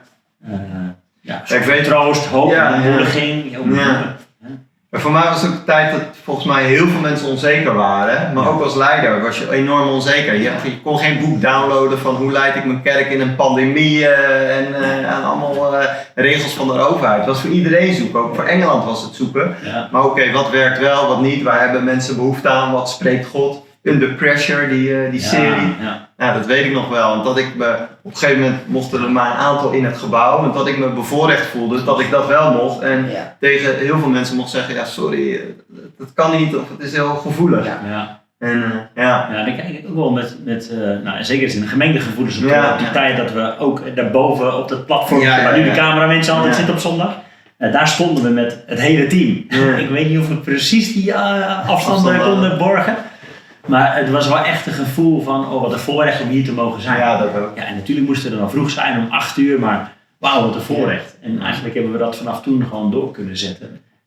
Ik weet troost, hoop, bemoediging. Maar voor mij was het ook de tijd dat volgens mij heel veel mensen onzeker waren. Maar ook als leider was je enorm onzeker. Je kon geen boek downloaden van hoe leid ik mijn kerk in een pandemie en allemaal regels van de overheid. Het was voor iedereen zoeken, ook voor Engeland was het zoeken. Maar oké, wat werkt wel, wat niet, waar hebben mensen behoefte aan, wat spreekt God? Under Pressure, die serie. Dat weet ik nog wel. Want dat ik op een gegeven moment mochten er maar een aantal in het gebouw. Want dat ik me bevoorrecht voelde dat ik dat wel mocht. En tegen heel veel mensen mocht zeggen, sorry, dat kan niet. Of het is heel gevoelig. Daar kijk ik ook wel met zeker in de gemengde gevoelens op die tijd dat we ook daarboven op dat platform, waar nu de cameramensen altijd zitten op zondag. Daar stonden we met het hele team. Ik weet niet of we precies die afstanden konden borgen. Maar het was wel echt een gevoel van, wat een voorrecht om hier te mogen zijn. Ja, dat ook. En natuurlijk moesten we dan vroeg zijn om 8 uur, maar wauw, wat een voorrecht. En eigenlijk hebben we dat vanaf toen gewoon door kunnen zetten.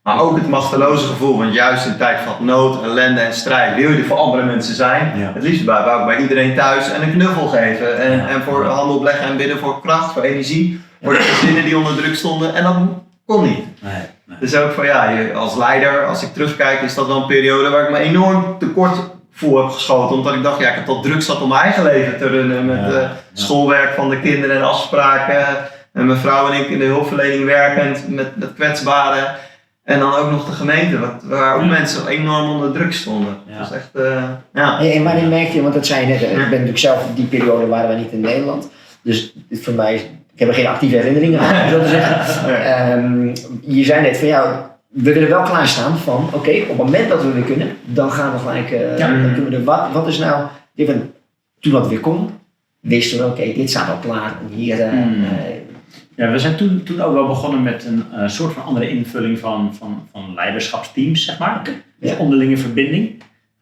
Maar ook het machteloze gevoel, want juist in tijd van nood, ellende en strijd wil je er voor andere mensen zijn. Ja. Het liefst wou ik bij iedereen thuis en een knuffel geven. En voor handen opleggen en bidden voor kracht, voor energie. Voor de gezinnen die onder druk stonden. En dat kon niet. Nee. Dus ook van als leider, als ik terugkijk, is dat wel een periode waar ik me enorm tekort voor heb geschoten. Omdat ik dacht, ik heb tot druk zat om mijn eigen leven te runnen. Met schoolwerk van de kinderen en afspraken. En mijn vrouw en ik in de hulpverlening werkend met kwetsbaren. En dan ook nog de gemeente, waar ook mensen enorm onder druk stonden. Ja. Dat is echt, En wanneer merk je, want dat zei je net, ik ben natuurlijk zelf op die periode waren we niet in Nederland. Dus voor mij, ik heb er geen actieve herinneringen aan, om zo te zeggen. Je zei net van we willen wel klaarstaan van, oké, op het moment dat we weer kunnen, dan gaan we gelijk, dan kunnen we er, wat is nou, toen dat weer kon, wisten we oké, dit staat al klaar. En hier, Ja, we zijn toen ook wel begonnen met een soort van andere invulling van leiderschapsteams, zeg maar. Dus onderlinge verbinding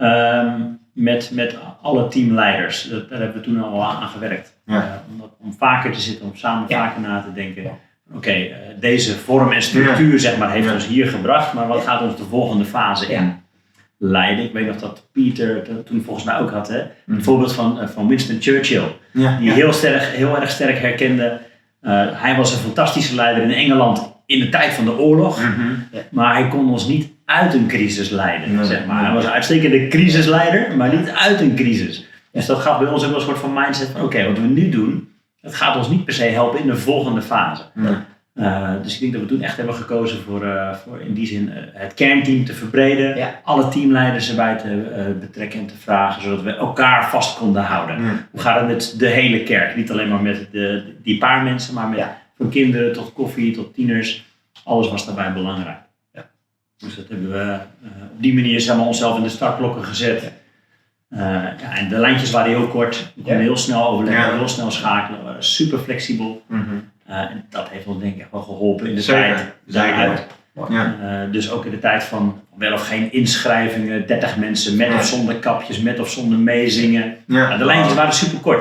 met alle teamleiders. Daar hebben we toen al aan gewerkt. Ja. Om vaker te zitten, om samen vaker na te denken. Oké, deze vorm en structuur zeg maar, heeft ons hier gebracht, maar wat gaat ons de volgende fase in leiden? Ik weet nog dat Pieter toen volgens mij ook had, hè? Een voorbeeld van Winston Churchill, die heel erg sterk herkende. Hij was een fantastische leider in Engeland in de tijd van de oorlog, maar hij kon ons niet uit een crisis leiden. Zeg maar. Hij was een uitstekende crisisleider, maar niet uit een crisis. Dus dat gaf bij ons ook wel een soort van mindset van oké, wat we nu doen, dat gaat ons niet per se helpen in de volgende fase. Dus ik denk dat we toen echt hebben gekozen voor in die zin het kernteam te verbreden, alle teamleiders erbij te betrekken en te vragen, zodat we elkaar vast konden houden. Hoe gaat het met de hele kerk? Niet alleen maar met die paar mensen, maar met van kinderen tot koffie, tot tieners. Alles was daarbij belangrijk. Dus dat hebben we op die manier zeg maar, onszelf in de startblokken gezet. En de lijntjes waren heel kort. We konden heel snel overleggen, heel snel schakelen. We waren super flexibel. En dat heeft ons denk ik echt wel geholpen in de tijd daaruit. Dus ook in de tijd van wel of geen inschrijvingen, 30 mensen met of zonder kapjes, met of zonder meezingen. De lijntjes waren super kort.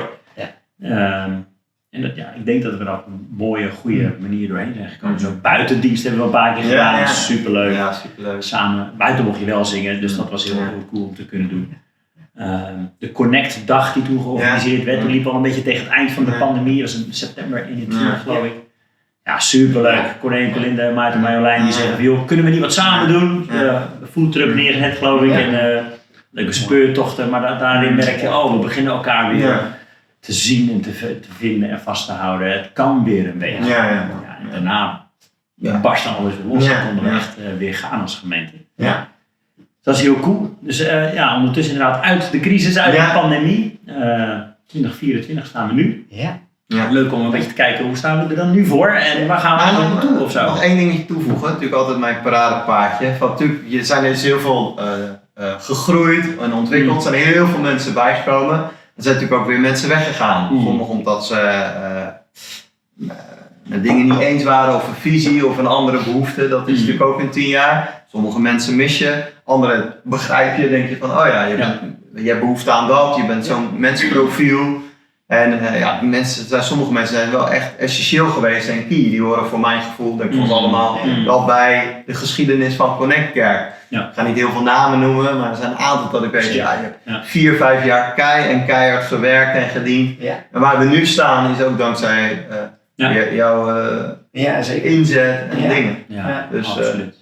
En ik denk dat we er op een mooie, goede manier doorheen zijn gekomen. Zo buitendienst hebben we een paar keer gedaan. Superleuk. Samen, buiten mocht je wel zingen, dus dat was heel cool om te kunnen doen. De Connect dag die toen georganiseerd werd, toen liep al een beetje tegen het eind van de pandemie. Dat was in september 21 geloof ik. Ja, superleuk. Corné en Colinda, Maarten en Marjolein die zeggen van, joh, kunnen we niet wat samen doen? De foodtruck neergezet geloof ik en leuke speurtochten, maar daarin merk je, we beginnen elkaar weer te zien en te vinden en vast te houden. Het kan weer een beetje. En daarna barst dan alles weer los en konden we echt weer gaan als gemeente. Dat is heel cool. Dus ondertussen inderdaad uit de crisis, uit de pandemie. 2024 staan we nu. Leuk om een beetje te kijken, hoe staan we er dan nu voor en waar gaan we eigenlijk naartoe of zo? Nog één dingetje toevoegen, natuurlijk altijd mijn paradepaardje. Je zijn dus heel veel gegroeid en ontwikkeld, er zijn heel veel mensen bijgekomen. Er zijn natuurlijk ook weer mensen weggegaan. Sommigen omdat ze dingen niet eens waren of een visie of een andere behoefte. Dat is natuurlijk ook in 10 jaar. Sommige mensen mis je, anderen begrijp je, denk je van je hebt behoefte aan dat, je bent zo'n mensenprofiel. En sommige mensen zijn wel echt essentieel geweest en key. Die horen voor mijn gevoel, denk ik ons allemaal, wel bij de geschiedenis van Connect Kerk. Ik ga niet heel veel namen noemen, maar er zijn een aantal dat ik weet. Je hebt 4, 5 jaar keihard gewerkt en gediend. En waar we nu staan is ook dankzij jouw inzet en dingen. Dus, absoluut.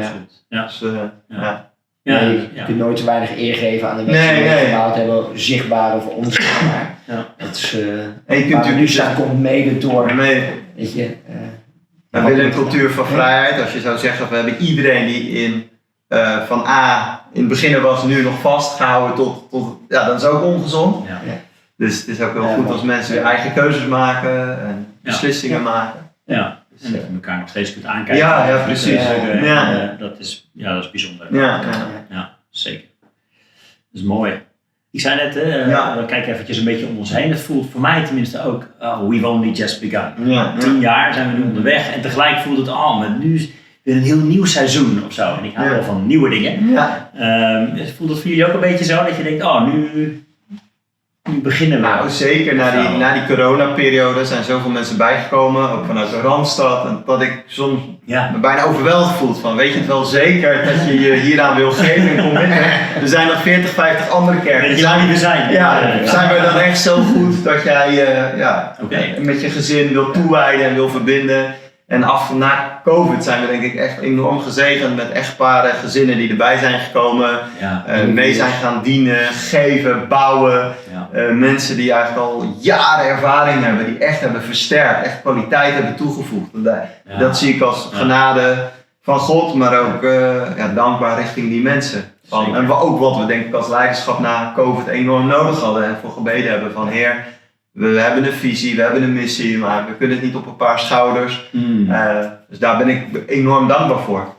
Je kunt nooit zo weinig eer geven aan de mensen die het gebouwd hebben, zichtbaar of onzichtbaar. Dat is, waar we nu staan komt mede door. Weet je, we willen een cultuur van vrijheid. Als je zou zeggen, we hebben iedereen die van A in het begin was, nu nog vastgehouden tot dat is ook ongezond. Dus het is ook wel goed als mensen hun eigen keuzes maken en beslissingen maken. En dat je elkaar nog steeds kunt aankijken. Precies. Dat is bijzonder. Ja, zeker. Dat is mooi. Ik zei net, we kijken eventjes een beetje om ons heen. Het voelt voor mij tenminste ook, we've only just begun. 10 jaar zijn we nu onderweg en tegelijk voelt het maar nu is weer een heel nieuw seizoen of zo. En ik hou wel van nieuwe dingen. Voelt het voor jullie ook een beetje zo dat je denkt, nu Nu beginnen we. Nou, zeker na die coronaperiode zijn zoveel mensen bijgekomen, ook vanuit de Randstad. En dat ik soms me bijna overweldigd voel van, weet je het wel zeker dat je je hieraan wil geven en committen? Er zijn nog 40, 50 andere kerken. Weet je waar we zijn? Zijn wij dan echt zo goed dat jij met je gezin wil toewijden en wil verbinden? En na COVID zijn we denk ik echt enorm gezegend met echtparen, gezinnen die erbij zijn gekomen, mee zijn gaan dienen, geven, bouwen. Mensen die eigenlijk al jaren ervaring hebben, die echt hebben versterkt, echt kwaliteit hebben toegevoegd. Dat zie ik als genade van God, maar ook dankbaar richting die mensen. En ook wat we denk ik als leiderschap na COVID enorm nodig hadden en voor gebeden hebben van Heer, we hebben een visie, we hebben een missie, maar we kunnen het niet op een paar schouders. Dus daar ben ik enorm dankbaar voor.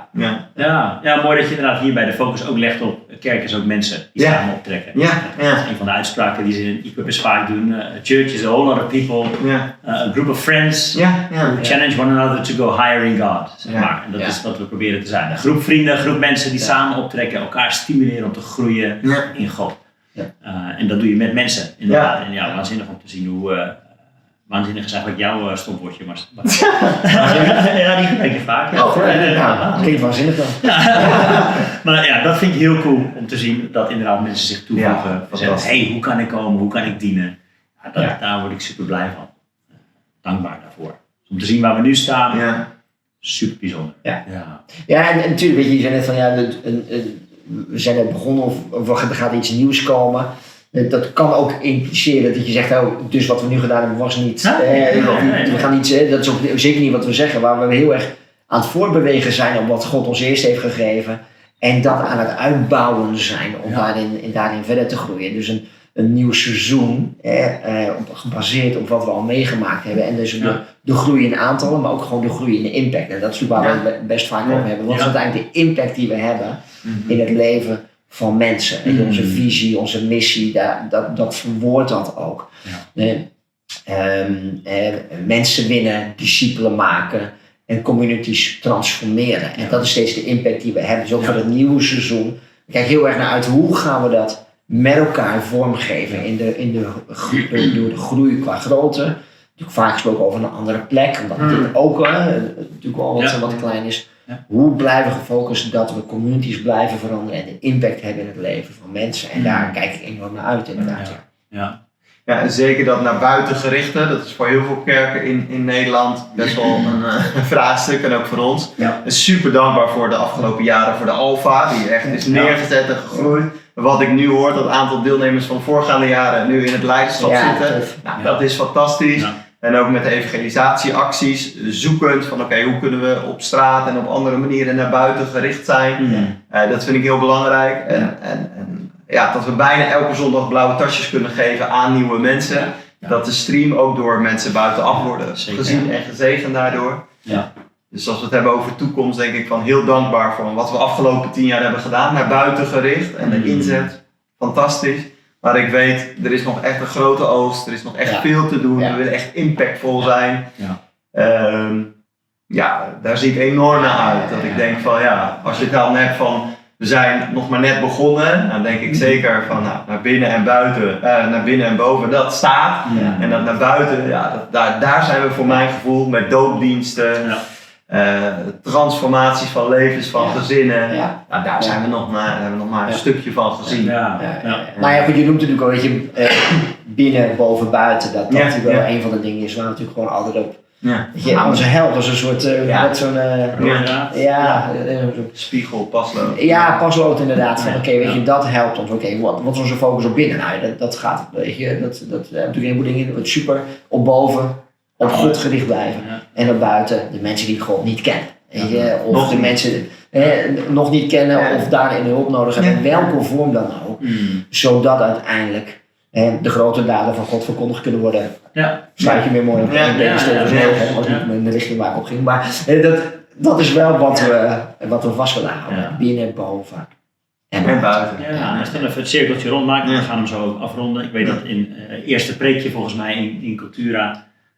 Ja, mooi dat je inderdaad hierbij de focus ook legt op kerk is ook mensen die samen optrekken. Dat is een van de uitspraken die ze in Equippers vaak doen. A church is a whole lot of people, a group of friends who challenge one another to go higher in God. Zeg maar. En dat is wat we proberen te zijn. Een groep vrienden, een groep mensen die samen optrekken, elkaar stimuleren om te groeien in God. En dat doe je met mensen, inderdaad. En waanzinnig om te zien hoe waanzinnig is eigenlijk jouw stopwoordje, maar die gebruik je vaak. Klinkt waanzinnig dan. Maar dat vind ik heel cool om te zien dat inderdaad mensen zich toevoegen. Zeggen, hey, hoe kan ik komen, hoe kan ik dienen? Daar word ik super blij van. Dankbaar daarvoor. Om te zien waar we nu staan, super bijzonder. En natuurlijk, weet je zei net van we zijn net begonnen of er gaat iets nieuws komen. Dat kan ook impliceren dat je zegt, dus wat we nu gedaan hebben was niet. We gaan niet, dat is ook zeker niet wat we zeggen, waar we heel erg aan het voortbewegen zijn op wat God ons eerst heeft gegeven. En dat aan het uitbouwen zijn om daarin verder te groeien. Dus een nieuw seizoen, gebaseerd op wat we al meegemaakt hebben. En dus de groei in aantallen, maar ook gewoon de groei in de impact. En dat is waar we het best vaak over hebben. Wat is uiteindelijk de impact die we hebben in het leven van mensen. En onze visie, onze missie, dat verwoordt dat ook. Mensen winnen, discipelen maken en communities transformeren. En dat is steeds de impact die we hebben. Dus ook voor het nieuwe seizoen. Ik kijk heel erg naar uit hoe gaan we dat met elkaar vormgeven door de groei qua grootte. Natuurlijk vaak gesproken over een andere plek, omdat dit ook natuurlijk wel wat klein is. Hoe blijven we gefocust dat we communities blijven veranderen en de impact hebben in het leven van mensen. En daar kijk ik enorm naar uit inderdaad. Ja, en zeker dat naar buiten gerichte, dat is voor heel veel kerken in Nederland best wel een vraagstuk en ook voor ons. Super dankbaar voor de afgelopen jaren voor de Alpha, die echt is neergezet en gegroeid. Wat ik nu hoor, dat het aantal deelnemers van voorgaande jaren nu in het leiderschap zitten, dat is fantastisch. En ook met de evangelisatieacties, zoekend van hoe kunnen we op straat en op andere manieren naar buiten gericht zijn. Dat vind ik heel belangrijk. En dat we bijna elke zondag blauwe tasjes kunnen geven aan nieuwe mensen. Dat de stream ook door mensen buitenaf worden gezien en gezegend daardoor. Dus als we het hebben over de toekomst, denk ik van heel dankbaar voor wat we afgelopen 10 jaar hebben gedaan. Naar buiten gericht en de inzet, fantastisch. Maar ik weet, er is nog echt een grote oogst, er is nog echt veel te doen. We willen echt impactvol zijn. Daar zie ik enorm naar uit. Dat ik denk van als je het dan hebt van, we zijn nog maar net begonnen. Dan denk ik zeker van naar binnen en buiten, naar binnen en boven, dat staat. En dat naar buiten, daar zijn we voor mijn gevoel met doopdiensten. Transformaties van levens, van gezinnen. Daar zijn we nog maar een stukje van gezien. Maar goed, je noemt natuurlijk al, weet je, binnen, boven, buiten. Dat natuurlijk wel een van de dingen is waar we natuurlijk gewoon altijd op. Onze held was een soort spiegel, paslood. Paslood inderdaad. Van weet je, dat helpt ons. Wat is onze focus op binnen? Dat gaat, weet je, dat natuurlijk een heleboel dingen. Het super op boven. Op God gericht blijven. En op buiten de mensen die God niet kennen. Of de mensen nog niet kennen of daarin hulp nodig hebben. In welke vorm dan ook. Zodat uiteindelijk de grote daden van God verkondigd kunnen worden. Sluit je weer mooi op. Dat was niet in de richting waar ik op ging. Maar dat is wel wat we vast willen houden. Binnen, boven. En buiten. Als we dan even het cirkeltje rondmaken. We gaan hem zo ook afronden. Ik weet dat in het eerste preekje volgens mij in Cultura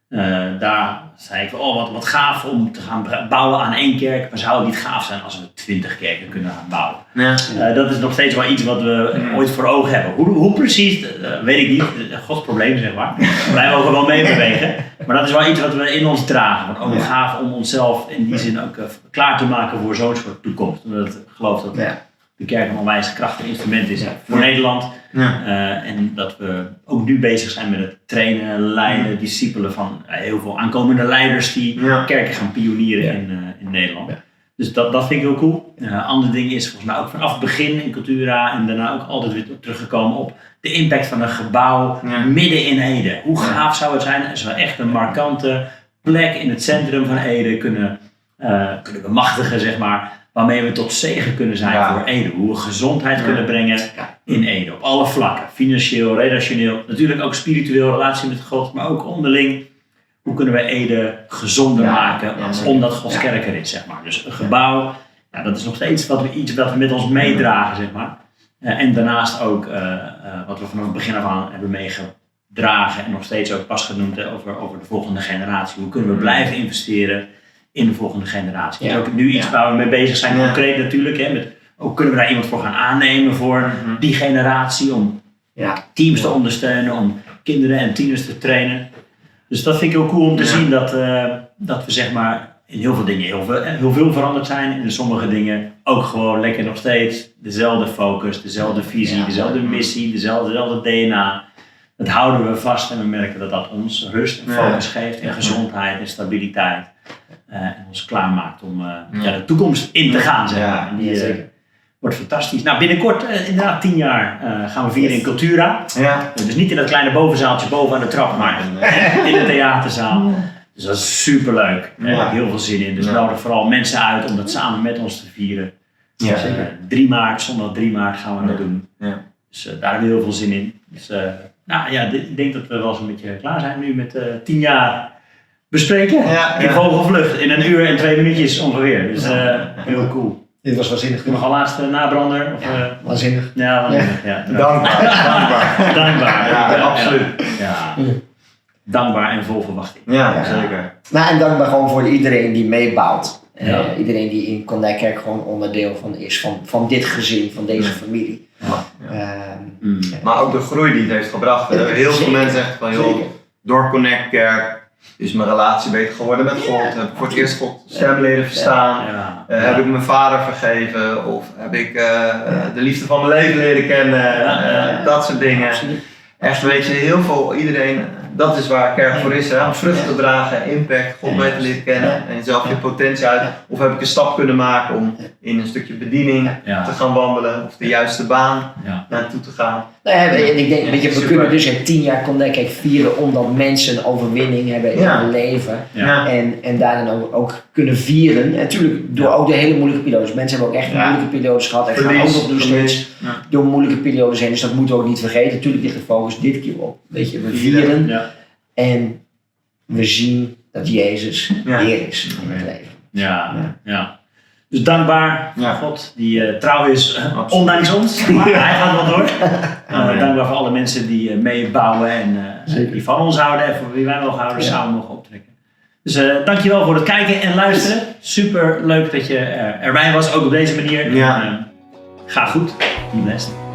Daar zei ik van, wat gaaf om te gaan bouwen aan 1 kerk. Maar zou het niet gaaf zijn als we 20 kerken kunnen gaan bouwen? Ja. Dat is nog steeds wel iets wat we ooit voor ogen hebben. Hoe precies, weet ik niet. Gods probleem, zeg maar. Daar blijven we ook wel mee bewegen. Maar dat is wel iets wat we in ons dragen. Want ook gaaf om onszelf in die zin ook klaar te maken voor zo'n soort toekomst. Omdat ik geloof dat de kerk een onwijs krachtig instrument is voor Nederland. Ja. En dat we ook nu bezig zijn met het trainen, leiden, discipelen van heel veel aankomende leiders die kerken gaan pionieren in Nederland. Ja. Dus dat vind ik heel cool. Ander ding is volgens mij ook vanaf het begin in Cultura en daarna ook altijd weer teruggekomen op de impact van een gebouw midden in Ede. Hoe gaaf zou het zijn als we echt een markante plek in het centrum van Ede kunnen bemachtigen, zeg maar. Waarmee we tot zegen kunnen zijn voor Ede. Hoe we gezondheid kunnen brengen in Ede. Op alle vlakken. Financieel, relationeel. Natuurlijk ook spiritueel, relatie met God. Maar ook onderling. Hoe kunnen we Ede gezonder maken. Omdat Gods kerk er is, zeg maar. Dus een gebouw. Dat is nog steeds iets wat we met ons meedragen, zeg maar. En daarnaast ook wat we vanaf het begin af aan hebben meegedragen. En nog steeds ook pas genoemd over de volgende generatie. Hoe kunnen we blijven investeren in de volgende generatie. Ja. Ook nu iets waar we mee bezig zijn, concreet natuurlijk. Hè, ook kunnen we daar iemand voor gaan aannemen voor die generatie. Om teams te ondersteunen, om kinderen en tieners te trainen. Dus dat vind ik heel cool om te zien dat we zeg maar in heel veel dingen heel veel veranderd zijn. En in sommige dingen ook gewoon lekker nog steeds dezelfde focus, dezelfde visie, dezelfde missie, dezelfde DNA. Dat houden we vast en we merken dat dat ons rust en focus geeft en gezondheid en stabiliteit. En ons klaarmaakt om de toekomst in te gaan. Zeg maar. En die wordt fantastisch. Nou, binnenkort, inderdaad 10 jaar, gaan we vieren in Cultura. Ja. Dus niet in dat kleine bovenzaaltje boven aan de trap, maar in de theaterzaal. Dus dat is superleuk. Daar heb ik heel veel zin in. Dus nodig vooral mensen uit om dat samen met ons te vieren. Ja, 3 maart, zondag 3 maart gaan we dat doen. Ja. Dus daar hebben we heel veel zin in. Dus, ik denk dat we wel zo'n beetje klaar zijn nu met 10 jaar bespreken. In vogelvlucht, in 1 uur en 2 minuutjes ongeveer. Dus heel cool. Dit was waanzinnig. Nog een laatste nabrander? Of, waanzinnig. Ja, waanzinnig. Ja. Dankbaar. Ja, absoluut. Ja. Dankbaar en vol verwachting. Ja, zeker. Nou, en dankbaar gewoon voor iedereen die meebouwt. Iedereen die in Connect Kerk gewoon onderdeel van is van dit gezin, van deze familie. Maar ook de groei die het heeft gebracht. Heel veel mensen zeggen van, joh, door Connect Kerk is mijn relatie beter geworden met God. Heb ik voor het eerst God stem leren verstaan. Heb ik mijn vader vergeven. Of heb ik de liefde van mijn leven leren kennen. Dat soort dingen. Absoluut. Echt, weet je, heel veel, iedereen, dat is waar kerk voor is. Hè? Om vrucht te dragen, impact, God beter leren kennen. En zelf je potentie uit. Of heb ik een stap kunnen maken om in een stukje bediening te gaan wandelen. Of de juiste baan naartoe te gaan. Nou ja, en ik denk, we kunnen dus in 10 jaar Connect Kerk vieren omdat mensen een overwinning hebben in hun leven. Ja. En daarin ook kunnen vieren. En natuurlijk door ook de hele moeilijke periodes. Mensen hebben ook echt moeilijke periodes gehad. En gaan ook nog nu steeds door moeilijke periodes heen. Dus dat moeten we ook niet vergeten. Natuurlijk ligt de focus dit keer op. Weet je, we vieren. En we zien dat Jezus Heer is in het leven. Ja. Dus dankbaar voor God die trouw is ondanks ons. Hij gaat wel door. Dankbaar voor alle mensen die meebouwen en die van ons houden en voor wie wij mogen houden, samen mogen optrekken. Dus dankjewel voor het kijken en luisteren. Super leuk dat je erbij was, ook op deze manier. Ga goed. Be blessed.